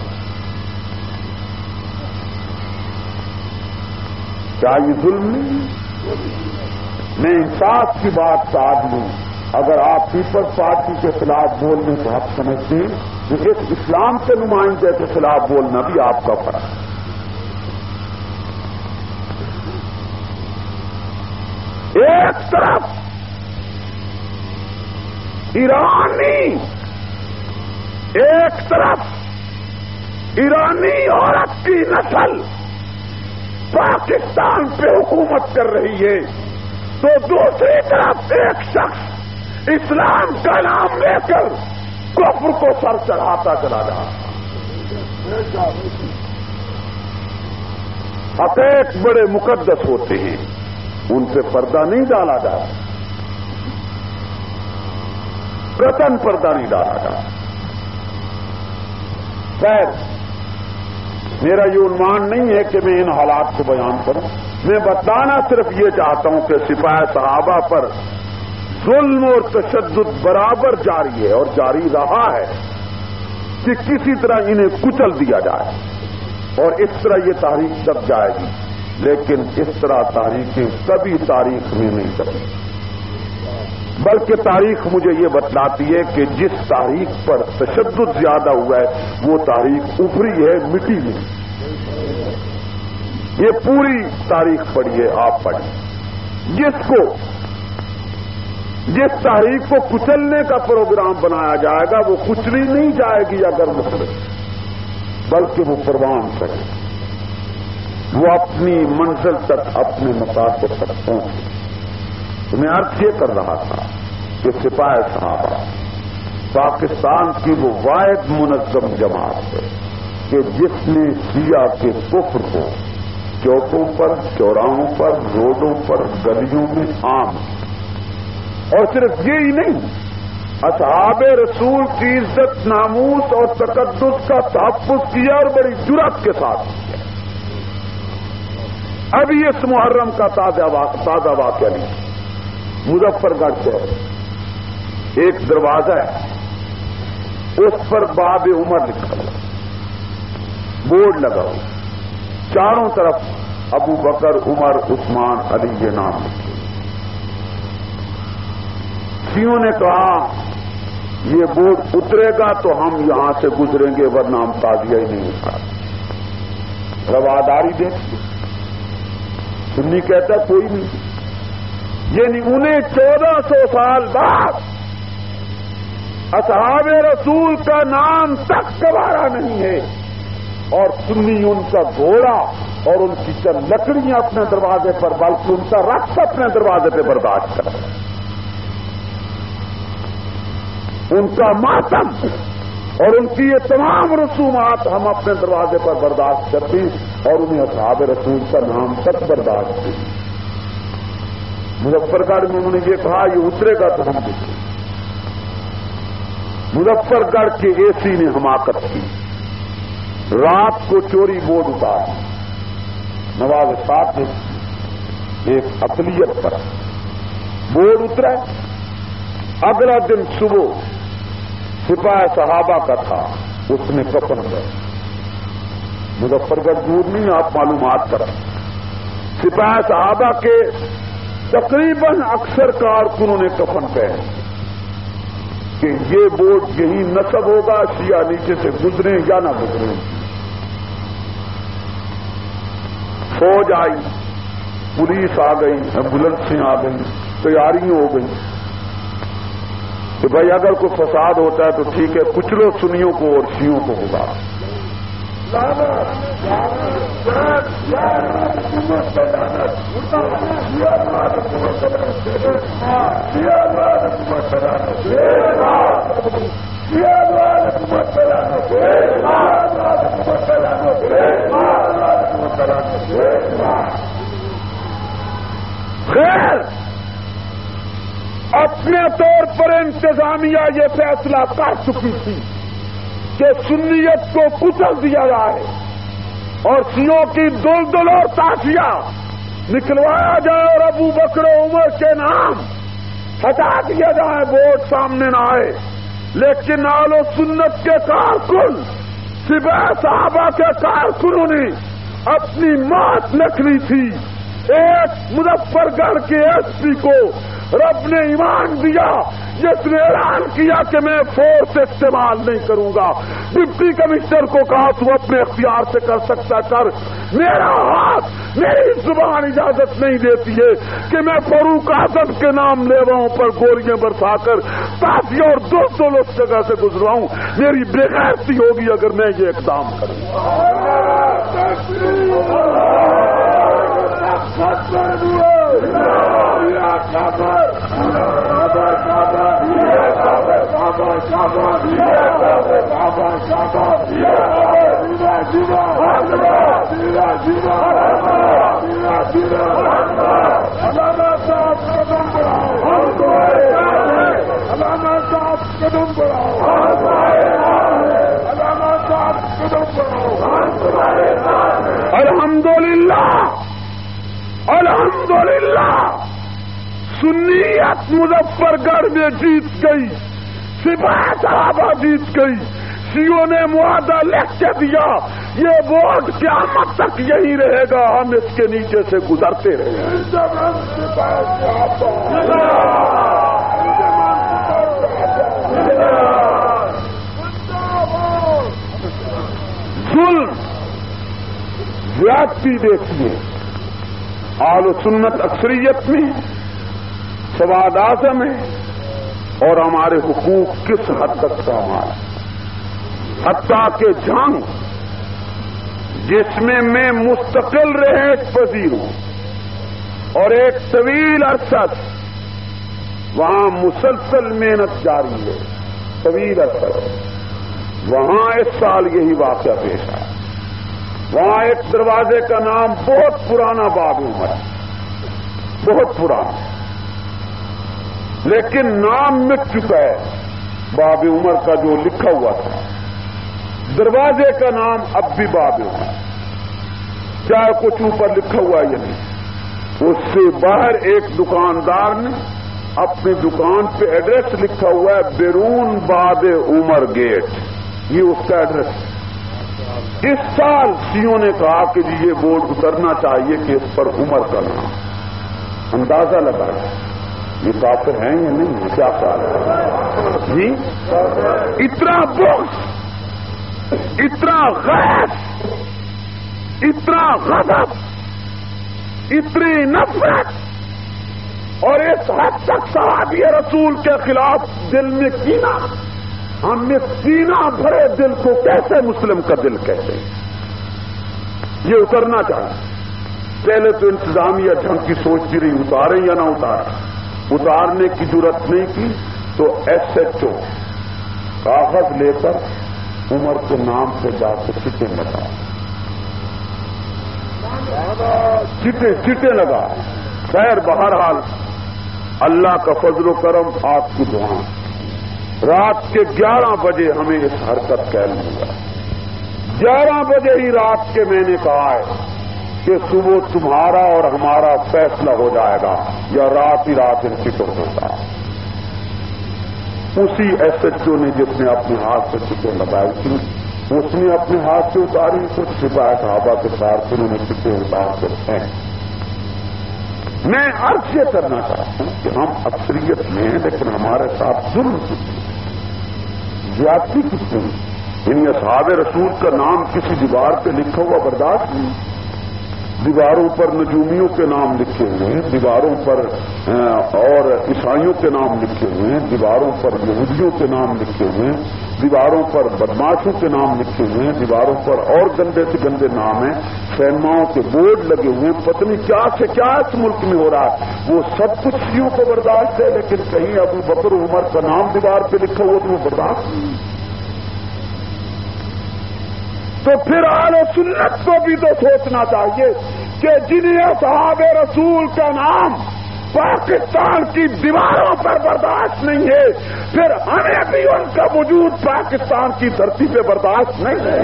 کیا یہ ظلم نہیں؟ میں انصاف کی بات کا آدمی ہوں، اگر آپ پیپلز پارٹی کے خلاف بولنے کو حق سمجھتے ہیں تو اس اسلام کے نمائندے کے خلاف بولنا بھی آپ کا فرض ہے۔ ایک طرف ایرانی، ایک طرف ایرانی عورت کی نسل پاکستان پہ حکومت کر رہی ہے، تو دوسری طرف ایک شخص اسلام کا نام لے کر کفر کو سر چڑھاتا چلا رہا۔ حقائق بڑے مقدس ہوتے ہیں، ان پہ پردہ نہیں ڈالا جاتا، قطعاً پردہ نہیں ڈالا جاتا۔ خیر، میرا یہ عنوان نہیں ہے کہ میں ان حالات کو بیان کروں. میں بتانا صرف یہ چاہتا ہوں کہ سپاہ صحابہ پر ظلم اور تشدد برابر جاری ہے اور جاری رہا ہے کہ کسی طرح انہیں کچل دیا جائے، اور اس طرح یہ تاریخ دب جائے گی. لیکن اس طرح تاریخیں کبھی تاریخ میں نہیں دبی، بلکہ تاریخ مجھے یہ بتلاتی ہے کہ جس تاریخ پر تشدد زیادہ ہوا ہے وہ تاریخ ابھری ہے، مٹی نہیں. یہ پوری تاریخ پڑھیے، آپ پڑھیے. جس تاریخ کو کچلنے کا پروگرام بنایا جائے گا وہ کچلی نہیں جائے گی اگر مسلم، بلکہ وہ پروان کرے، وہ اپنی منزل تک، اپنے مقاصد تک پہنچے. میں عرض یہ کر رہا تھا کہ سپاہ صحابہ پاکستان کی وہ واحد منظم جماعت ہے کہ جس نے شیعہ کے کفر کو چوکوں پر، چوراہوں پر، روڈوں پر، گلیوں میں عام، اور صرف یہی نہیں، اصحاب رسول کی عزت، ناموس اور تقدس کا تحفظ کیا اور بڑی جرأت کے ساتھ کیا. ابھی اس محرم کا تازہ واقعہ نہیں. مظفر گڑھ سے ایک دروازہ ہے، اس پر باب عمر لکھا ہوا، بورڈ لگا ہوا، چاروں طرف ابو بکر، عمر، عثمان، علی کے نام لکھے. شیعوں نے کہا یہ بورڈ اترے گا تو ہم یہاں سے گزریں گے، ورنہ ہم تعزیہ ہی نہیں اٹھا. رواداری دیکھیے. سنی کہتا کوئی نہیں، یعنی انہیں 1400 سال بعد اصحاب رسول کا نام تک گوارا نہیں ہے، اور سنی ان کا گھوڑا اور ان کی چند لکڑیاں اپنے دروازے پر، بلکہ ان کا رقص اپنے دروازے پہ برداشت کر، ان کا ماتم اور ان کی یہ تمام رسومات ہم اپنے دروازے پر برداشت کرتے ہیں، اور انہیں اصحاب رسول کا نام تک برداشت کی. مظفر گڑھ میں انہوں نے یہ کہا یہ اترے گا تو ہم دیکھیں. مظفر گڑھ کے اے سی نے حماقت کی، رات کو چوری بورڈ اتارا. نواز صاحب نے ایک اقلیت پر بورڈ اترا. اگلا دن صبح سپاہ صحابہ کا تھا، اس نے کفن کیا. مظفر گڑھ دور نہیں، آپ معلومات کریں. سپاہ صحابہ کے تقریباً اکثر کارکنوں نے کفن پہنے کہ یہ بورڈ یہی نصب ہوگا، شیعہ نیچے سے گزریں یا نہ گزریں. فوج آئی، پولیس آ گئی، ایمبولینسیں آ گئی، تیاریاں ہو گئی کہ بھائی اگر کوئی فساد ہوتا ہے تو ٹھیک ہے، کچلو سنیوں کو اور شیعوں کو ہوگا. خیر، اپنے طور پر انتظامیہ یہ فیصلہ کر چکی تھی کہ سنیت کو کچل دیا جائے اور شیعوں کی دلدل اور تاشیہ نکلوایا جائے اور ابو بکر و عمر کے نام ہٹا دیا جائے، ووٹ سامنے نہ آئے. لیکن اہل سنت کے کارکن، سپاہ صحابہ کے کارکنوں نے اپنی موت لکھ لی تھی. ایک مظفر گڑھ کے ایس پی کو رب نے ایمان دیا جس نے اعلان کیا کہ میں فورس استعمال نہیں کروں گا. ڈپٹی کمشنر کو کہا تو اپنے اختیار سے کر سکتا کر، میرا ہاتھ، میری زبان اجازت نہیں دیتی ہے کہ میں فاروق اعظم کے نام لیواؤں پر گولیاں برسا کر تازیہ اور دوستوں اس جگہ سے گزرواؤں. میری بے غیرتی ہوگی اگر میں یہ اقدام کروں. قدم بڑھاؤ. الحمدللہ سنیت مظفر گڑھ میں جیت گئی، سپاہ صحابہ جیت گئی، شیعوں نے معاہدہ لکھ کے دیا یہ ووٹ قیامت تک یہی رہے گا، ہم اس کے نیچے سے گزرتے رہے ہیں۔ ظلم زیادتی دیکھیے اہل سنت اکثریت میں، سواد اعظم ہے، اور ہمارے حقوق کس حد تک کا ہمارا، حتیٰ کہ جنگ جس میں مستقل رہائش پذیر ہوں اور ایک طویل عرصہ وہاں مسلسل محنت جاری ہے، طویل عرصہ وہاں اس سال یہی واقعہ پیش آیا۔ وہاں ایک دروازے کا نام بہت پرانا باب عمر ہے، بہت پرانا، لیکن نام مٹ چکا ہے باب عمر کا جو لکھا ہوا تھا، دروازے کا نام اب بھی باب عمر، چاہے کچھ اوپر لکھا ہوا یا نہیں۔ اس سے باہر ایک دکاندار نے اپنی دکان پہ ایڈریس لکھا ہوا ہے بیرون باب عمر گیٹ، یہ اس کا ایڈریس ہے۔ اس سال سیوں نے کہا کہ جی یہ بورڈ اترنا چاہیے کہ اس پر عمر کا نام، اندازہ لگایا یہ کافر ہیں یا نہیں ہے، کیا خیال ہے جی؟ اتنا بغض، اتنا غیظ، اتنا غضب، اتنی نفرت، اور اس حد تک صحابی رسول کے خلاف دل میں کینہ، ہم نے سینہ بھرے دل کو کیسے مسلم کا دل کہتے ہیں؟ یہ اترنا چاہیے۔ پہلے تو انتظامیہ جنگ کی سوچتی رہی اتاریں یا نہ اتاریں، اتارنے کی ضرورت نہیں کی تو SHO کاغذ لے کر عمر کے نام سے جا کے چٹے لگا، چٹے لگا۔ خیر بہرحال اللہ کا فضل و کرم، آپ کی دعا، رات کے 11 بجے ہمیں اس حرکت کا علم ہوا۔ 11 بجے ہی رات کے میں نے کہا ہے کہ صبح تمہارا اور ہمارا فیصلہ ہو جائے گا یا رات ہی رات انسٹیٹیوٹ ہوتا۔ اسی SHO نے جس نے اپنے ہاتھ سے چٹے لگائی تھی اس نے اپنے ہاتھ سے اتاری، کچھ سپاہ صحابہ کے ساتھ انہوں نے چٹے اتار کر ہیں۔ میں عرض یہ کرنا چاہتا ہوں کہ ہم اکثریت میں ہیں لیکن ہمارے ساتھ ظلم کتنے، زیادتی کتنی، یعنی اصحاب رسول کا نام کسی دیوار پہ لکھا ہوا برداشت نہیں، دیواروں پر نجومیوں کے نام لکھے ہوئے ہیں، دیواروں پر اور عیسائیوں کے نام لکھے ہوئے ہیں، دیواروں پر یہودیوں کے نام لکھے ہوئے ہیں، دیواروں پر بدماشوں کے نام لکھے ہوئے ہیں، دیواروں پر اور گندے سے گندے نام ہیں، سینماؤں کے بورڈ لگے ہوئے ہیں، پتہ نہیں کیا سے کیا اس ملک میں ہو رہا ہے، وہ سب کچھ شیعوں کو برداشت ہے، لیکن کہیں ابو بکر عمر کا نام دیوار پہ لکھا ہوا تو وہ برداشت نہیں۔ تو پھر اہل سنت کو بھی تو سوچنا چاہیے کہ جنہیں اصحاب رسول کا نام پاکستان کی دیواروں پر برداشت نہیں ہے، پھر ہمیں بھی ان کا وجود پاکستان کی دھرتی پہ برداشت نہیں ہے۔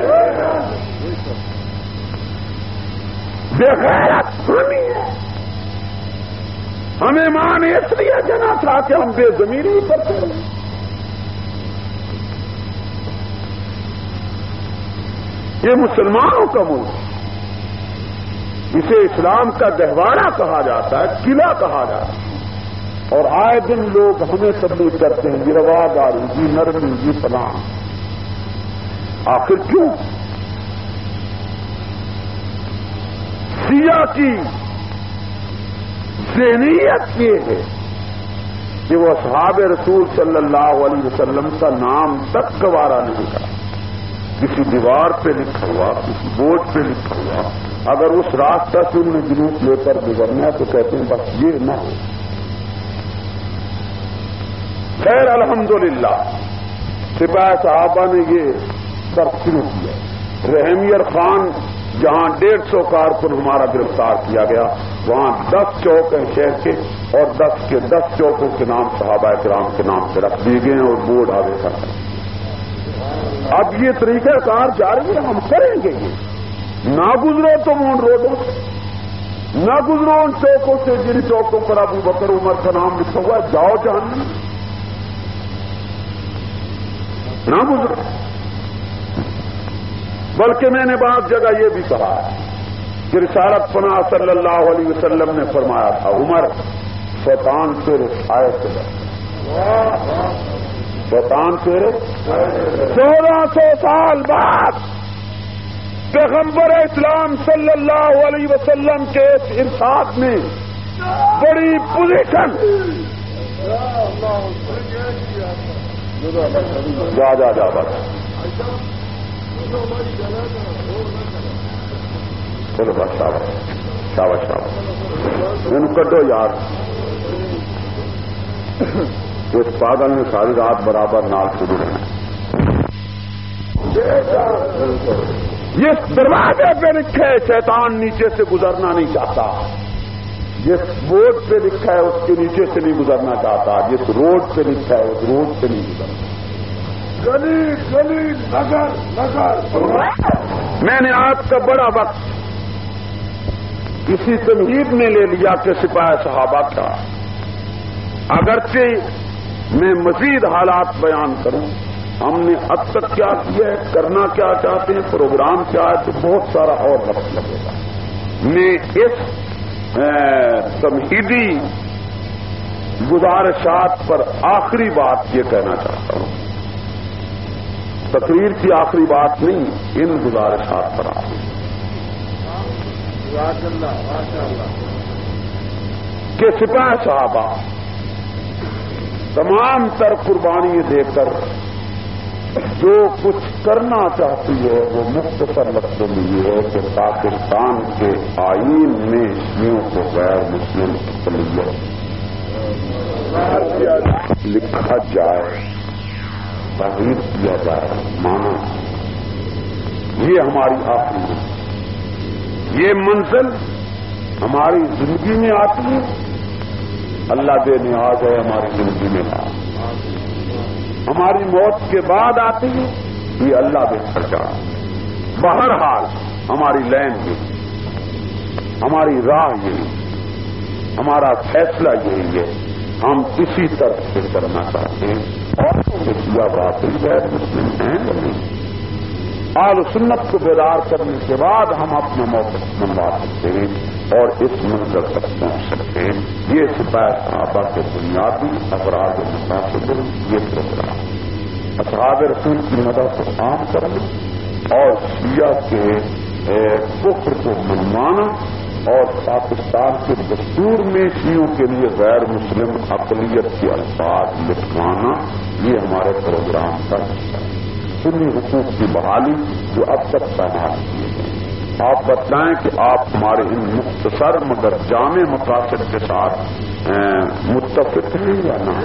بے غیرت ہمیں ہے، ہمیں مان اس لیے جنا تھا کہ ہم بے ضمیری کرتے ہیں۔ یہ مسلمانوں کا ملک، اسے اسلام کا گہوارہ کہا جاتا ہے، قلعہ کہا جاتا ہے، اور آئے دن لوگ ہمیں تبلیغ کرتے ہیں یہ رواداری، یہ نرمی، یہ فلاں۔ آخر کیوں؟ شیعہ کی ذہنیت یہ ہے کہ وہ اصحاب رسول صلی اللہ علیہ وسلم کا نام تک گوارا نہیں کرا، کسی دیوار پہ لکھا ہوا، کسی بورڈ پہ لکھا ہوا، اگر اس راستہ سے انہیں جلوس لے کر گزرنا ہے تو کہتے ہیں بس یہ نہ ہو۔ خیر الحمدللہ سپاہ صحابہ نے یہ سب شروع کیا۔ رحمیر خان جہاں 150 کارکن ہمارا گرفتار کیا گیا، وہاں 10 چوک ہیں شہر کے، اور 10 کے 10 چوکوں کے نام صحابہ کرام کے نام سے رکھ دیے گئے ہیں اور بورڈ آگے کر۔ اب یہ طریقہ کار جاری ہے، ہم کریں گے یہ، نہ گزرو تم ان روڈوں سے، نہ گزرو ان چوکوں سے جن چوکوں پر ابو بکر عمر کا نام لکھا ہوا ہے، جاؤ جہنم، نہ گزرو۔ بلکہ میں نے بعض جگہ یہ بھی کہا کہ رسالت پناہ صلی اللہ علیہ وسلم نے فرمایا تھا، عمر شیطان تیرے سائے سے ڈر، شیطان تیرے 1400 سال بعد پیغمبر اسلام صلی اللہ علیہ وسلم کے اس ارشاد میں بڑی پوزیشن، جا بس چلو بس شاباش شاباش شاباش، ان کٹو یار، اس پاگل نے ساری رات برابر نال شروع رہنا۔ جس دروازے پہ لکھا ہے شیطان نیچے سے گزرنا نہیں چاہتا، جس بورڈ پہ لکھا ہے اس کے نیچے سے نہیں گزرنا چاہتا، جس روڈ پہ لکھا ہے اس روڈ سے نہیں گزرنا، گلی گلی نگر نگر۔ میں نے آپ کا بڑا وقت کسی تمہید میں لے لیا کہ سپاہ صحابہ کا، اگرچہ میں مزید حالات بیان کروں، ہم نے اب تک کیا کیا ہے، کرنا کیا چاہتے ہیں، پروگرام کیا ہے، تو بہت سارا اور وقت لگے گا۔ میں اس تمہیدی گزارشات پر آخری بات یہ کہنا چاہتا ہوں، تقریر کی آخری بات نہیں، ان گزارشات پر آخری کہ سپاہ صحابہ تمام تر قربانی دے کر جو کچھ کرنا چاہتی ہے وہ مختصر لفظوں میں یہ ہے کہ پاکستان کے آئین میں شیعوں کو غیر مسلم اقلیت لکھا جائے، تحریر کیا جائے، مانا یہ ہماری آخری ہے۔ یہ منزل ہماری زندگی میں آتی ہے، اللہ دے نیاز ہے ہماری زندگی میں آتی، ہماری موت کے بعد آتی ہے، یہ اللہ دے سرکار۔ بہرحال ہماری لین یہ، ہماری راہ یہی، ہمارا فیصلہ یہی ہے، ہم اسی طرح سے کرنا چاہتے ہیں۔ اور کیا بات غیر مسلم ہیں یا نہیں، اہل سنت کو بیدار کرنے کے بعد ہم اپنا موقف منوا سکتے ہیں اور اس منظر تک پہنچ سکتے ہیں۔ یہ سپاہ صحابہ کے بنیادی افراد مقاصد یہ پروگرام اصحاب رسول کی مدد کو عام کرنا اور شیعہ کے کفر کو منوانا اور پاکستان کے دستور میں شیعوں کے لیے غیر مسلم اقلیت کے الفاظ لکھوانا، یہ ہمارے پروگرام کا حصہ ہے۔ سنی حقوق کی بحالی جو اب تک تعینات کیے گئے، آپ بتلائیں کہ آپ ہمارے ان مختصر مگر جامع مقاصد کے ساتھ متفق ہیں یا نہ؟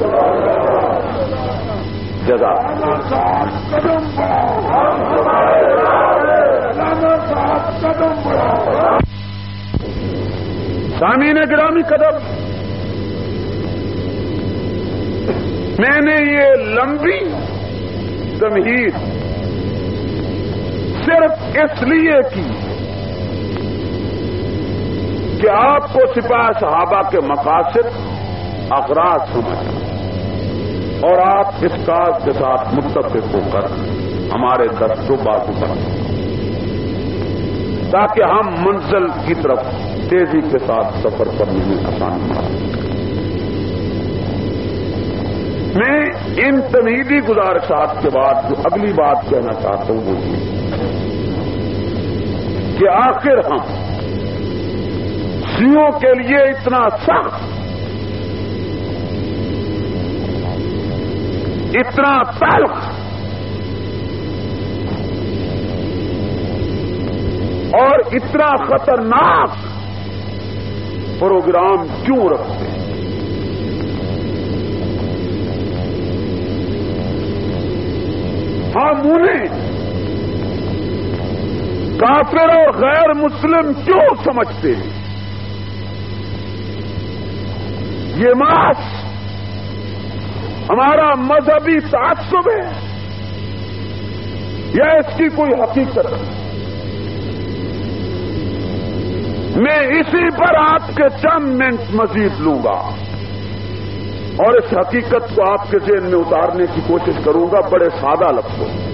جزاک سامعین گرامی قدر، میں نے یہ لمبی تمہید صرف اس لیے کی کہ آپ کو سپاہ صحابہ کے مقاصد اغراض سمجھیں اور آپ اس کاج کے ساتھ متفق ہو کر ہمارے دست و بازو کریں تاکہ ہم منزل کی طرف تیزی کے ساتھ سفر کرنے میں آسانی ہو۔ میں ان تمہیدی گزارشات کے بعد جو اگلی بات کہنا چاہتا ہوں وہ یہ کہ آخر ہم شیعوں کے لیے اتنا سخت، اتنا تلخ اور اتنا خطرناک پروگرام کیوں رکھتے ہیں؟ ہم انہیں کافر اور غیر مسلم کیوں سمجھتے ہیں؟ یہ محض ہمارا مذہبی تعصب ہے یا اس کی کوئی حقیقت ہے؟ میں اسی پر آپ کے چند منٹ مزید لوں گا اور اس حقیقت کو آپ کے ذہن میں اتارنے کی کوشش کروں گا بڑے سادہ لفظوں میں۔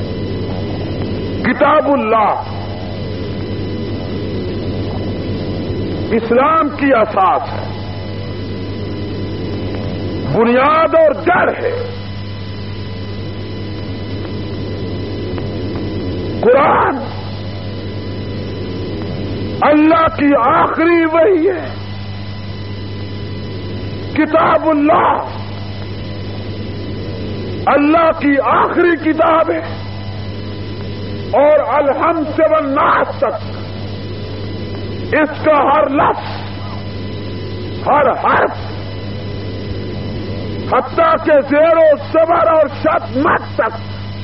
کتاب اللہ اسلام کی اساس ہے، بنیاد اور جڑ ہے۔ قرآن اللہ کی آخری وحی ہے، کتاب اللہ اللہ کی آخری کتاب ہے، اور الحمد سے والناس تک اس کا ہر لفظ، ہر حرف، حتیٰ کہ زیر و زبر اور شتمت تک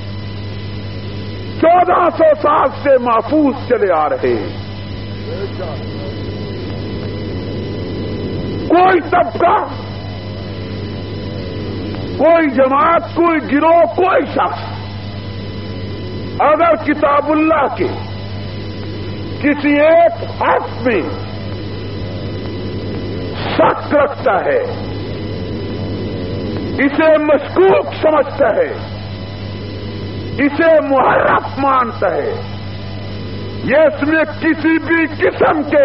1400 سال سے محفوظ چلے آ رہے ہیں۔ کوئی طبقہ، کوئی جماعت، کوئی گروہ، کوئی شخص اگر کتاب اللہ کے کسی ایک حرف میں شک رکھتا ہے، اسے مشکوک سمجھتا ہے، اسے محرف مانتا ہے، یہ اس میں کسی بھی قسم کے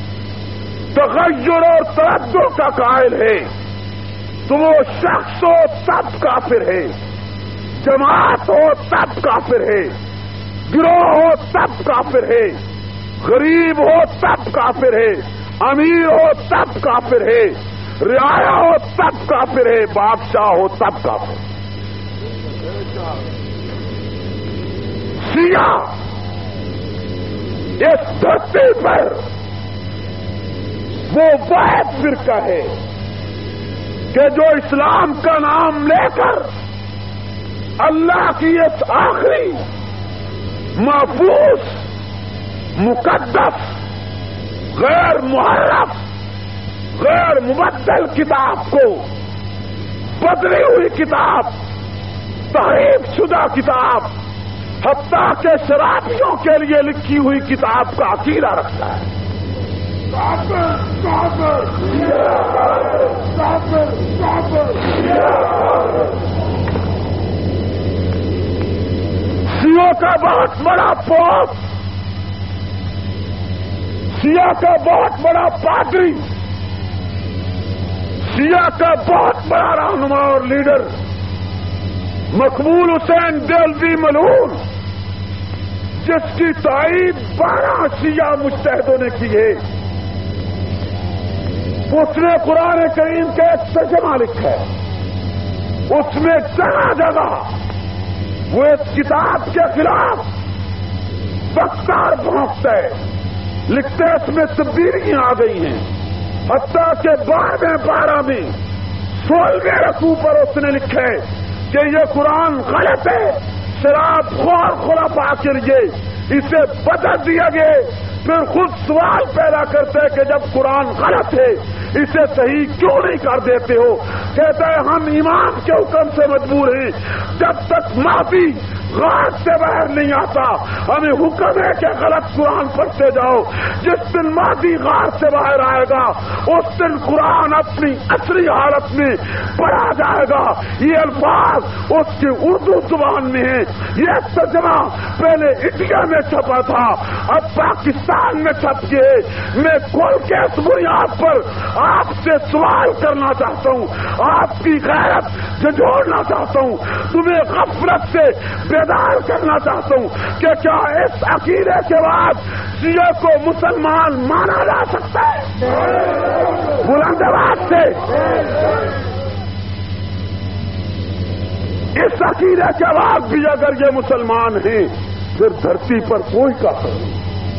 تغیر اور تردد کا قائل ہے تو وہ شخص ہو تب کافر ہے، جماعت ہو تب کافر ہے، گروہ ہو تب کافر ہے، غریب ہو تب کافر ہے، امیر ہو تب کافر ہے، رعایا ہو تب کافر ہے، بادشاہ ہو تب کافر ہے۔ سیاہ اس دھرتی پر وہ واحد فرقہ ہے کہ جو اسلام کا نام لے کر اللہ کی اس آخری محفوظ، مقدس، غیر محرف، غیر مبدل کتاب کو، بدلی ہوئی کتاب، تحریف شدہ کتاب، حتیٰ کہ شرابیوں کے لیے لکھی ہوئی کتاب کا عقیدہ رکھتا ہے۔ سیوں کا بہت بڑا پوپ، سیاہ کا بہت بڑا پادری، سیاہ کا بہت بڑا رہنما اور لیڈر مقبول حسین دہلوی ملعون، جس کی تائید 12 شیعہ مجتہدوں نے کی ہے، اس نے قرآن کریم کا ایک ترجمہ لکھا ہے، اس میں جگہ جگہ وہ اس کتاب کے خلاف بختار بھونکتا ہے، لکھتے اس میں تبدیلیاں آ گئی ہیں، حتیٰ کہ 12 میں 16ویں رکوع پر اس نے لکھا ہے کہ یہ قرآن غلط ہے، شراب خور خلفاء کے لیے اسے بدل دیا گیا۔ پھر خود سوال پیدا کرتے کہ جب قرآن غلط ہے اسے صحیح کیوں نہیں کر دیتے ہو؟ کہتا ہے ہم امام کے حکم سے مجبور ہیں، جب تک معافی غار سے باہر نہیں آتا ہمیں حکم ہے کہ غلط قرآن پڑھتے جاؤ۔ جس دن مادی غار سے باہر آئے گا اس دن قرآن اپنی اصلی حالت میں پڑھا جائے گا۔ یہ الفاظ اس کی اردو زبان میں ہیں۔ یہ ترجمہ پہلے انڈیا میں چھپا تھا، اب پاکستان میں چھپ کے میں کھول کے اس بنیاد پر آپ سے سوال کرنا چاہتا ہوں، آپ کی غیرت جھنجھوڑنا چاہتا ہوں، تمہیں غفلت سے بیدار کرنا چاہتا ہوں کہ کیا اس عقیدے کے بعد شیعہ کو مسلمان مانا جا سکتا ہے؟ بلند آواز سے اس عقیدے کے بعد بھی اگر یہ مسلمان ہیں پھر دھرتی پر کوئی کافر نہیں،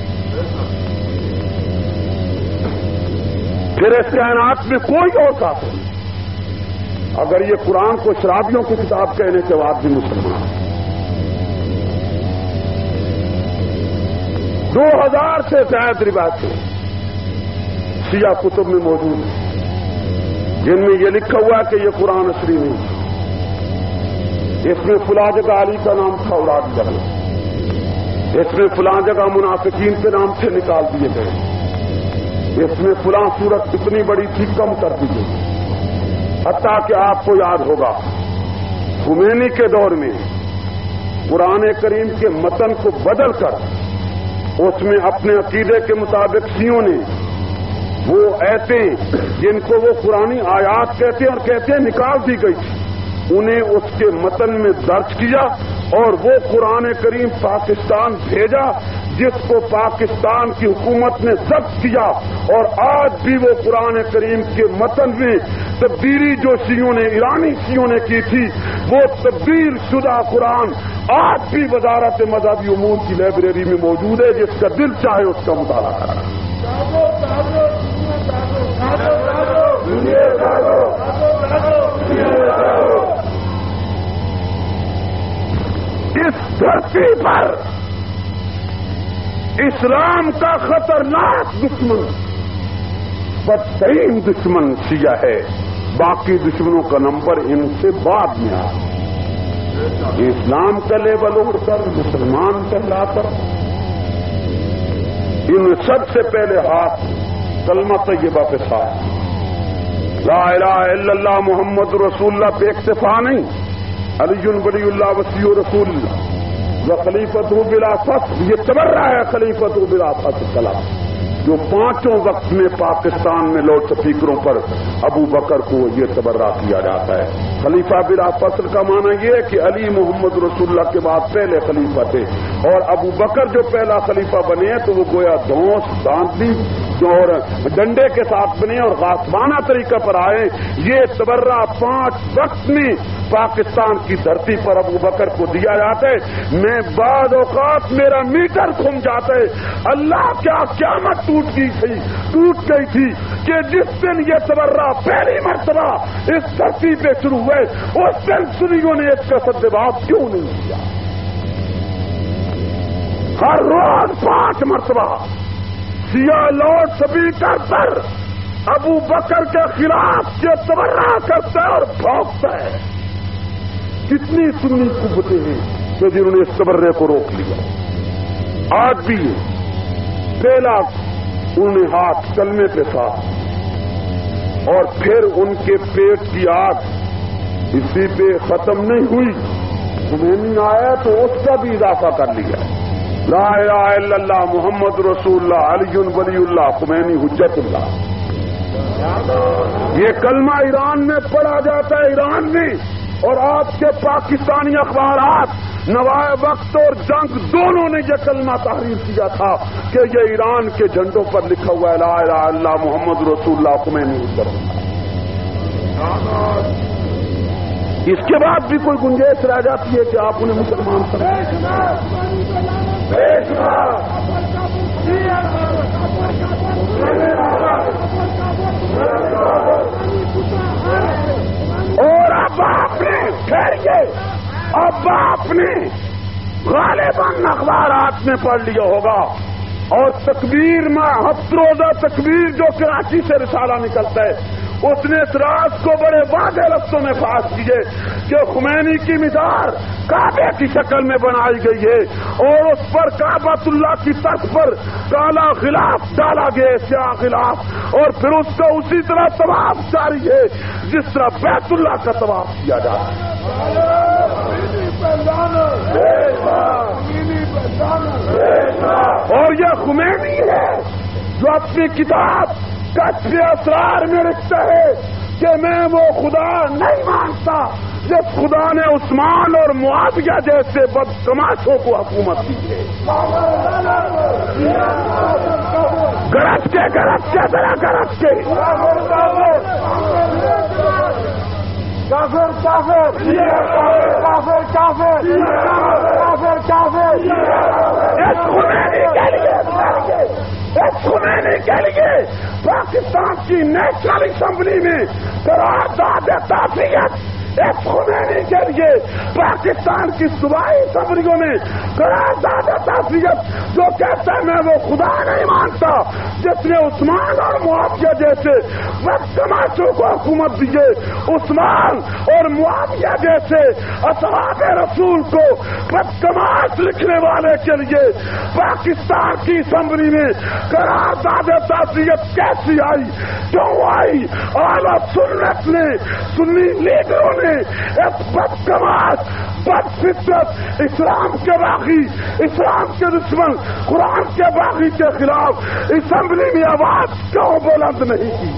پھر اس کائنات میں کوئی اور کافر نہیں۔ اگر یہ قرآن کو شرابیوں کی کتاب کہنے کے بعد بھی مسلمان 2000 سے زائد روایتیں شیعہ کتب میں موجود ہیں جن میں یہ لکھا ہوا ہے کہ یہ قرآن اصلی نہیں، اس میں فلاں جگہ علی کا نام تھا اڑا دیا گیا، اس میں فلاں جگہ منافقین کے نام سے نکال دیے گئے، اس میں فلاں صورت اتنی بڑی تھی کم کر دی گئی. حتیٰ کہ آپ کو یاد ہوگا خمینی کے دور میں قرآن کریم کے متن کو بدل کر اس میں اپنے عقیدے کے مطابق شیعوں نے وہ ایتیں جن کو وہ قرآنی آیات کہتے ہیں اور کہتے ہیں نکال دی گئی تھی انہیں اس کے متن میں درج کیا اور وہ قرآن کریم پاکستان بھیجا جس کو پاکستان کی حکومت نے ضبط کیا اور آج بھی وہ قرآن کریم کے متن میں تبدیلی جو شیعوں نے ایرانی شیعوں نے کی تھی وہ تبدیل شدہ قرآن آج بھی وزارت مذہبی امور کی لائبریری میں موجود ہے. جس کا دل چاہے اس کا مطالعہ کریں. اس دھرتی پر اسلام کا خطرناک دشمن بدترین دشمن شیعہ ہے. باقی دشمنوں کا نمبر ان سے بعد میں آیا. اسلام کا لیبل اڑ کر مسلمان کہلا کر ان سب سے پہلے ہاتھ کلمہ طیبہ پہ ساتھ لا الہ الا اللہ محمد رسول اللہ پہ اکتفا نہیں. علی ولی اللہ وصی رسول اللہ و خلیفۃ بلا فخر یہ تبرہ ہے خلیفۃ بلا فخر کلام جو پانچوں وقت میں پاکستان میں لاؤڈ اسپیکروں پر ابو بکر کو یہ تبرہ کیا جاتا ہے. خلیفہ بلا فخر کا معنی یہ ہے کہ علی محمد رسول اللہ کے بعد پہلے خلیفہ تھے اور ابو بکر جو پہلا خلیفہ بنے ہیں تو وہ گویا دھونس داندلی اور ڈنڈے کے ساتھ بنے اور غاصبانہ طریقہ پر آئے. یہ تبرہ 5 وقت میں پاکستان کی دھرتی پر ابو بکر کو دیا جاتا ہے. میں بعض اوقات میرا میٹر گھوم جاتا ہے. اللہ کیا قیامت ٹوٹ گئی تھی کہ جس دن یہ تبرہ پہلی مرتبہ اس دھرتی پہ شروع ہوئے اس دن سنیوں نے اس کا سدباب کیوں نہیں کیا. ہر روز 5 مرتبہ شیعہ لاؤڈ اسپیکر پر ابو بکر کے خلاف یہ تبرہ کرتا ہے اور بھونکتا ہے. کتنی سنی قوتیں ہیں کہ جنہوں نے اس تبرے کو روک لیا. آج بھی پہلا انہوں نے ہاتھ کلمے پہ تھا اور پھر ان کے پیٹ کی آگ اسی پہ ختم نہیں ہوئی. خمینی آیا تو اس کا بھی اضافہ کر لیا. لا الہ الا اللہ محمد رسول اللہ علی ولی اللہ خمینی حجت اللہ. یہ کلمہ ایران میں پڑھا جاتا ہے ایران میں اور آپ کے پاکستانی اخبارات نوائے وقت اور جنگ دونوں نے یہ کلمہ تحریر کیا تھا کہ یہ ایران کے جھنڈوں پر لکھا ہوا ہے لا الہ الا اللہ محمد رسول اللہ خمینی حجت اللہ. اس کے بعد بھی کوئی گنجائش رہ جاتی ہے کہ آپ انہیں مسلمان اور اب آپ نے غالباً اخبارات میں پڑھ لیا ہوگا اور تکبیر میں ہفت روزہ تکبیر جو کراچی سے رسالہ نکلتا ہے اس نے اس راز کو بڑے واضح لفظوں میں فاش کیے کہ خمینی کی مزار کعبے کی شکل میں بنائی گئی ہے اور اس پر کعبۃ اللہ کی طرف پر کالا غلاف ڈالا گیا سیاہ غلاف اور پھر اس کا اسی طرح طواف جاری ہے جس طرح بیت اللہ کا طواف کیا جاتا ہے. اور یہ خمینی ہے جو اپنی کتاب کشف اسرار میں لکھتا ہے کہ میں وہ خدا نہیں مانتا جب خدا نے عثمان اور معاویہ جیسے بدتماشوں کو حکومت دی ہے. گرج کے ذرا گرج کے کافر کافر کافر کافر کافر خمینی کے لیے پاکستان کی نیشنل اسمبلی میں قرارداد تعفیت اس خمینی کے لیے پاکستان کی صوبائی اسمبلیوں میں قرارداد تعزیت جو کہتا ہے میں وہ خدا نہیں مانتا جس نے عثمان اور معاویہ جیسے بدتماشوں کو حکومت دیے، عثمان اور معاویہ جیسے اصحاب رسول کو بدتماش لکھنے والے کے لیے پاکستان کی اسمبلی میں قرارداد تعزیت کیسی آئی، کیوں آئی؟ اعلیٰ سنت نے، سنی لیڈروں نے اس بدتماش بدفطرت اسلام کے باغی، اسلام کے دشمن، قرآن کے باغی کے خلاف اسمبلی میں آواز کیوں بلند نہیں کی؟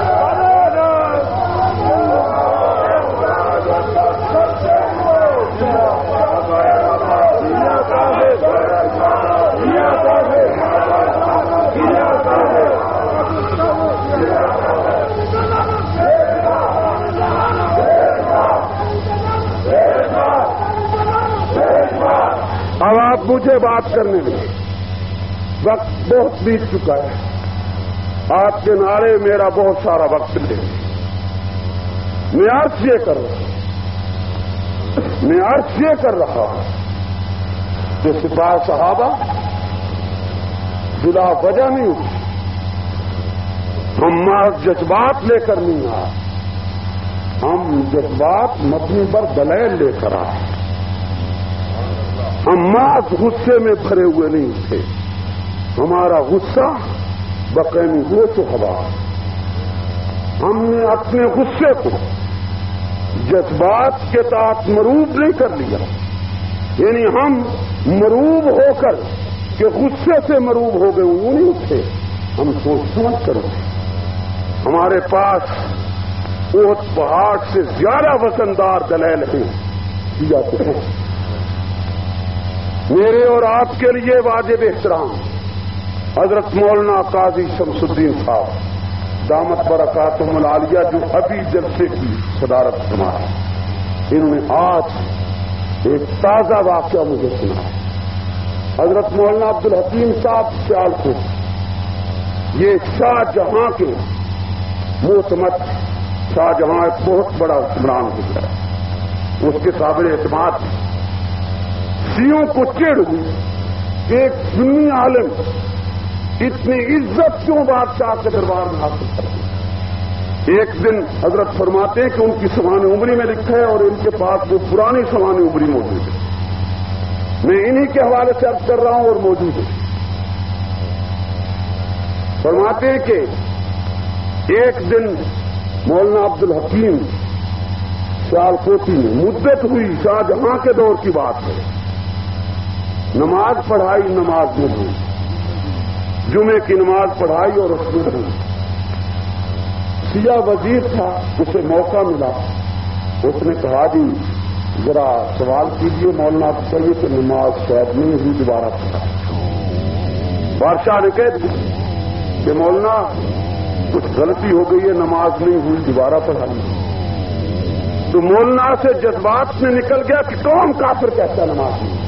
اب آپ مجھے بات کرنے دیں، وقت بہت بیت چکا ہے، آپ کے نعرے میرا بہت سارا وقت لے، میں عرض یہ کر رہا ہوں کہ سپاہ صحابہ بلا وجہ نہیں اٹھی، ہم جذبات لے کر نہیں آئے، ہم جذبات مبنی پر دلیل لے کر آئے، ہم محض غصے میں بھرے ہوئے نہیں تھے، ہمارا غصہ بقینی ہوش و ہوا، ہم نے اپنے غصے کو جذبات کے تحت مروب نہیں کر لیا، یعنی ہم مروب ہو کر کہ غصے سے مروب ہو گئے وہ نہیں اٹھے، ہم سوچ سمجھ کر اٹھے، ہمارے پاس احد پہاڑ سے زیادہ وزندار دلیل ہیں دیا تو ہے۔ میرے اور آپ کے لیے واجب احترام حضرت مولانا قاضی شمس الدین صاحب دامت برکاتہم العالیہ جو ابھی جلسے کی صدارت فرمائے، انہوں نے آج ایک تازہ واقعہ مجھے سنا۔ حضرت مولانا عبدالحکیم صاحب سیالکوٹ، یہ شاہ جہاں کے معتمد، شاہ جہاں ایک بہت بڑا حکمران گزرا، اس کے قابل اعتماد سیوں کو چڑھ ہوئی ایک سنی عالم اتنی عزت کیوں بادشاہ کے دربار میں حاصل کرتی؟ ایک دن حضرت فرماتے ہیں کہ ان کی سوانح عمری میں لکھا ہے اور ان کے پاس وہ پرانی سوانح عمری موجود ہے، میں انہی کے حوالے سے عرض کر رہا ہوں اور موجود ہے۔ فرماتے ہیں کہ ایک دن مولانا عبدالحکیم سیالکوٹی میں مدت ہوئی، شاہ جہاں کے دور کی بات ہے، نماز پڑھائی، نماز میں ہوئی، جمعے کی نماز پڑھائی اور اس میں ہوئی، سیاہ وزیر تھا، اسے موقع ملا، اس نے کہا جی ذرا سوال کیجیے مولانا آپ چاہیے کہ نماز شاید نہیں ہوئی، دوبارہ پڑھا۔ بادشاہ نے کہہ دیا کہ مولانا کچھ غلطی ہو گئی ہے، نماز نہیں ہوئی، دوبارہ پڑھائی۔ تو مولانا سے جذبات میں نکل گیا کہ کون کافر کہتا ہے نماز نہیں۔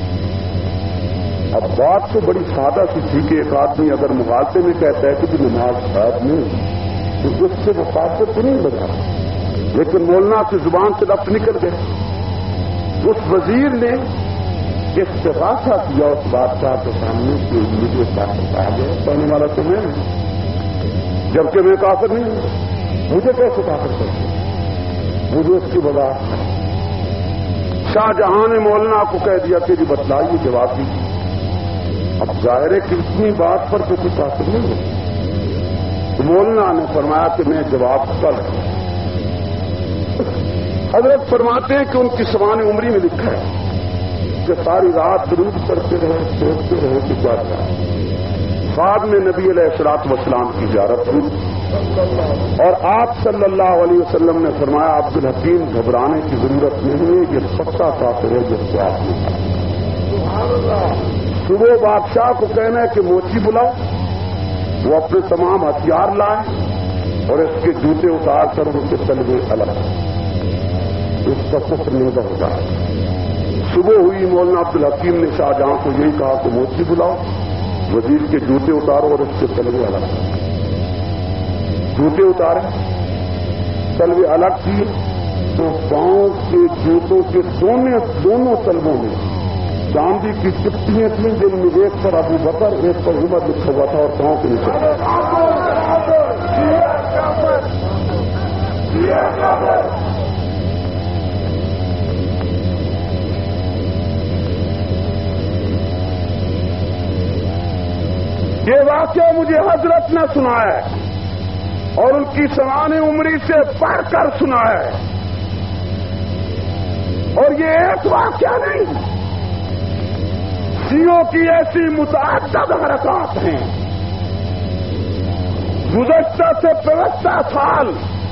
اب بات تو بڑی سادہ سی تھی کہ ایک آدمی اگر مغالطے میں کہتا ہے کہ نماز شاید نہیں تو اس سے وہ کافر تو نہیں بتا، لیکن مولانا کی زبان سے لفظ نکل گئے۔ اس وزیر نے استغاثہ کیا اس بادشاہ کے سامنے کہ مجھے کافر کہا گیا، کہنے والا تو میں جبکہ میں کافر نہیں ہوں، مجھے کیسے کافر کرتے؟ مجھے اس کی وضاحت۔ شاہ جہاں نے مولانا کو کہہ دیا کہ جی بتلائیے، جواب دیجیے۔ اب ظاہر ہے کہ اتنی بات پر تو کوئی کافر نہیں ہے، تو مولانا نے فرمایا کہ میں جواب کر۔ حضرت فرماتے ہیں کہ ان کی سوانح عمری میں لکھا ہے کہ ساری رات درود کرتے رہے، سوچتے رہے کہ کیا کیا۔ بعد میں نبی علیہ الصلوۃ والسلام کی زیارت ہوئی اور آپ صلی اللہ علیہ وسلم نے فرمایا عبدالحکیم گھبرانے کی ضرورت نہیں ہے، یہ پکا کافر ہے جس کو آپ نے۔ صبح بادشاہ کو کہنا ہے کہ موچی بلاؤ، وہ اپنے تمام ہتھیار لائیں اور اس کے جوتے اتار کر ان کے تلوے الگ، اس کا کفر نہیں ہوگا۔ صبح ہوئی، مولانا عبدالحکیم نے شاہ جہاں کو یہی کہا کہ موچی بلاؤ، وزیر کے جوتے اتارو اور اس کے تلوے الگ۔ جوتے اتارے، تلوے الگ کیے، تو پاؤں کے جوتوں کے دونوں تلبوں میں چاندی کی چپٹیاں تھیں جن میں ایک پر ابو بکر ایک پر عمر لکھا ہوا تھا اور پاؤں کے نیچے یہ واقعہ مجھے حضرت نے سنایا ہے اور ان کی سوانح عمری سے پڑھ کر سنایا ہے. اور یہ ایک واقعہ نہیں، شیعوں کی ایسی متعدد حرکات ہیں. گزشتہ سے 55 سال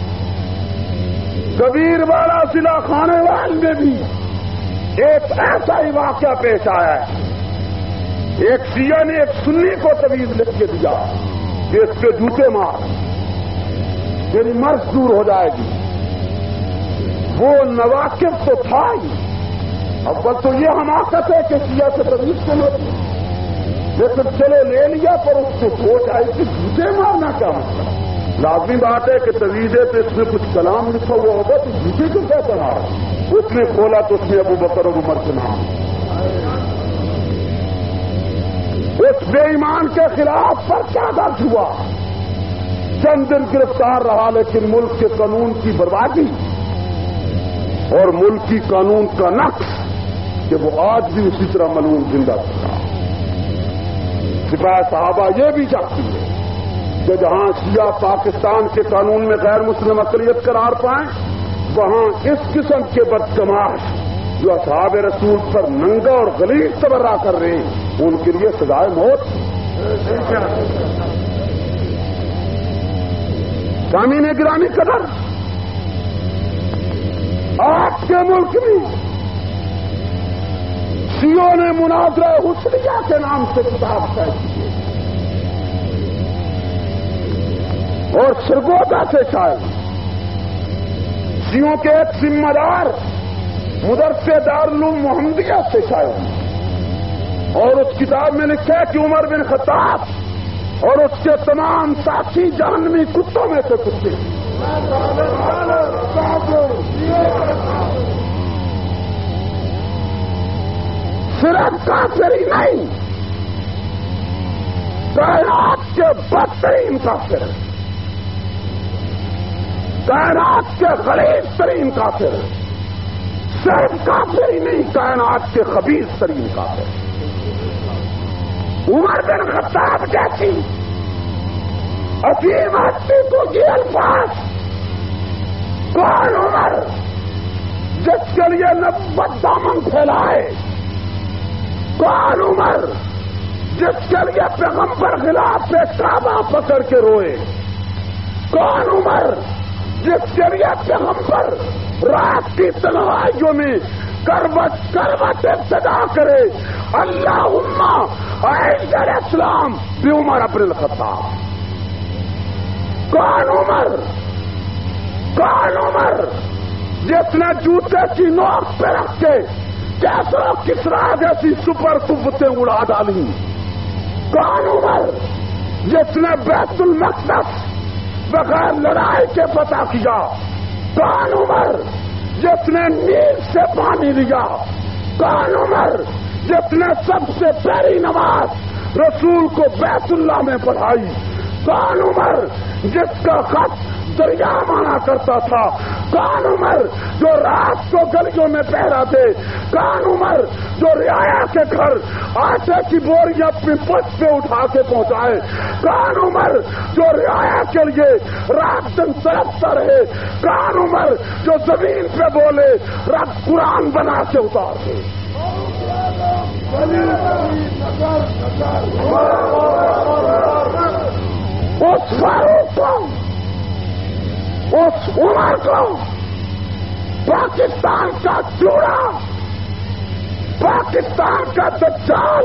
کبیر والا ضلع خانے وال میں بھی ایک ایسا ہی واقعہ پیش آیا ہے. ایک شیعہ نے ایک سنی کو تویز لکھ کے دیا کہ اس کے جوتے مار، میری مرض دور ہو جائے گی. وہ نواقف تو تھا ہی، اول تو یہ حماقت ہے کہ شیعہ سے تویز کو لیتے، لیکن چلو لے لیا پر اس کو سوچ آئی کہ جوتے مارنا کیا مطلب. لازمی بات ہے کہ تویز ہے تو اس میں کچھ کلام لکھا ہوا ہوگا تو جوتے کو کیا کرا. اس نے کھولا تو اس میں ابو بکر اور عمر کے نام. اس بے ایمان کے خلاف پر کیا درج ہوا، چند دن گرفتار رہا، لیکن ملک کے قانون کی بربادی اور ملکی قانون کا نقص کہ وہ آج بھی اسی طرح ملعون زندہ تھا. سپاہی صحابہ یہ بھی چاہتی ہے کہ جہاں شیعہ پاکستان کے قانون میں غیر مسلم اقلیت قرار پائیں، وہاں اس قسم کے بدتماش جو اصحاب رسول پر ننگا اور غلیظ تبرہ کر رہے ہیں ان کے لیے سزائے موت. سامعین گرامی قدر، آپ کے ملک میں شیعوں نے مناظرہ حسنیہ کے نام سے کتاب طے کی اور سرگودا سے شاید شیعوں کے ایک ذمہ دار مدرسے دارالعلوم محمدیہ سے شاید، اور اس کتاب میں لکھا ہے کہ عمر بن خطاب اور اس کے تمام ساتھی جہنمی کتوں میں سے کتے. صرف کافر ہی نہیں، کائنات کے بدترین کافر، کائنات کے غلیظ ترین کافر، صرف کافر ہی نہیں کائنات کے خبیث ترین کافر. عمر بن خطاب جیسی عظیم ہستی کو یہ الفاظ، کون عمر جس کے لیے نبوت دامن پھیلائے، کون عمر جس کے لیے پیغمبر خلاف پہ کعبہ پکڑ کے روئے، کون عمر جس کے لیے پیغمبر رات کی تنہائیوں میں کروٹ کروٹ ابتدا کرے، اللہم اعز الاسلام بعمر بن الخطاب. کون عمر جس نے جوتے کی نوک پہ رکھ کے کیسر و کسرا جیسی سپر قوتیں اڑا ڈالی. کون عمر جس نے بیت المقدس بغیر لڑائی کے فتح کیا. کون عمر جس نے نیل سے پانی لیا. کون عمر جس نے سب سے پہلی نماز رسول کو بیت اللہ میں پڑھائی. کون عمر جس کا خط دریا مانا کرتا تھا. کون عمر جو رات کو گلیوں میں پہرا دے. کون عمر جو رعایا کے گھر آٹے کی بوریاں اپنی پچ پہ اٹھا کے پہنچائے. کون عمر جو رعایا کے لیے رات دن تڑپتا رہے. کون عمر جو زمین پہ بولے رب قرآن بنا کے اتار دے. اس فاروق کو، اس عمر کو پاکستان کا چوڑا، پاکستان کا دجال،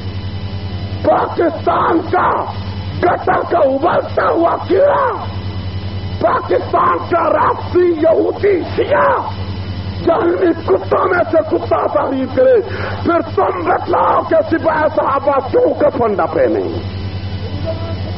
پاکستان کا گٹر کا ابلتا ہوا کیڑا، پاکستان کا رافضی یہودی شیعہ جہنمی کتوں میں سے کتا تعریف کرے. پھر تم بتلاؤ کہ سپاہی صحابہ کیوں کفن نہ پہنے.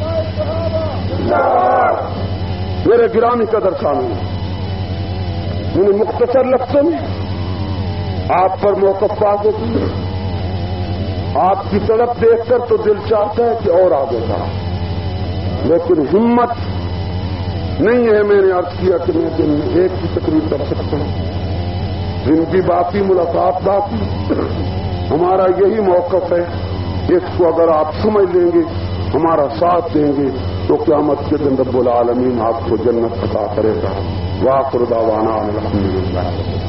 میرے گرامی قدر سامنے، انہیں مختصر لفظوں میں آپ پر موقف پا دیتی ہے. آپ کی طرف دیکھ کر تو دل چاہتا ہے کہ اور آگے جاؤ، لیکن ہمت نہیں ہے. میں نے عرض کیا کہ میں دن میں ایک کی تقریر کر سکتا ہوں، دن کی باقی ملاقات باقی. ہمارا یہی موقف ہے، اس کو اگر آپ سمجھ لیں گے، ہمارا ساتھ دیں گے، تو قیامت کے دن رب العالمین آپ کو جنت عطا کرے گا. وآخر دعوانا الحمدللہ.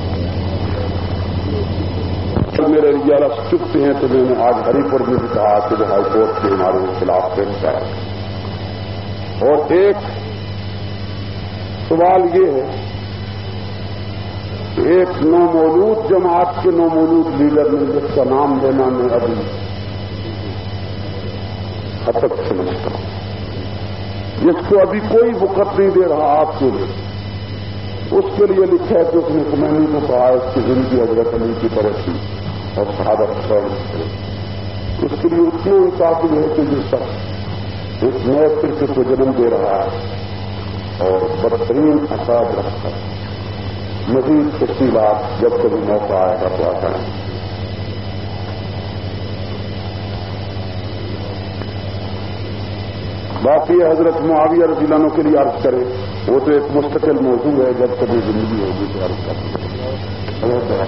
میرے رجالہ چپتے ہیں تو میں نے آج ہری پور میں بھی کہا کہ جو ہائی کورٹ کے ہمارے خلاف پیش ہے. اور ایک سوال یہ ہے کہ ایک نومولود جماعت کے نومولود لیڈر نے، جس کا نام لینا میں ابھی خطر سمجھتا ہوں، جس کو ابھی کوئی وقت نہیں دے رہا آپ کے لیے، اس کے لیے لکھا ہے کہ اس نے کمینی کو کہا اس کی زندگی حضرت علی کی طرف تھی اور صحابہ کرے. اس کے لیے اتنے انصافی ہے کہ جس شخص ایک نئے فرقے کو جنم دے رہا ہے اور بدترین اثاث رکھ کر مزید تفصیلات جب کبھی موقع آئے گا تو آتا ہے. باقی حضرت معاویہ رضی اللہ عنہ کے لیے عرض کرے، وہ تو ایک مستقل موضوع ہے، جب کبھی زندگی ہوگی تو عرض کریں.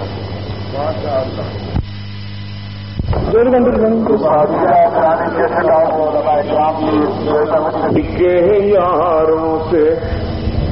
یاروں سے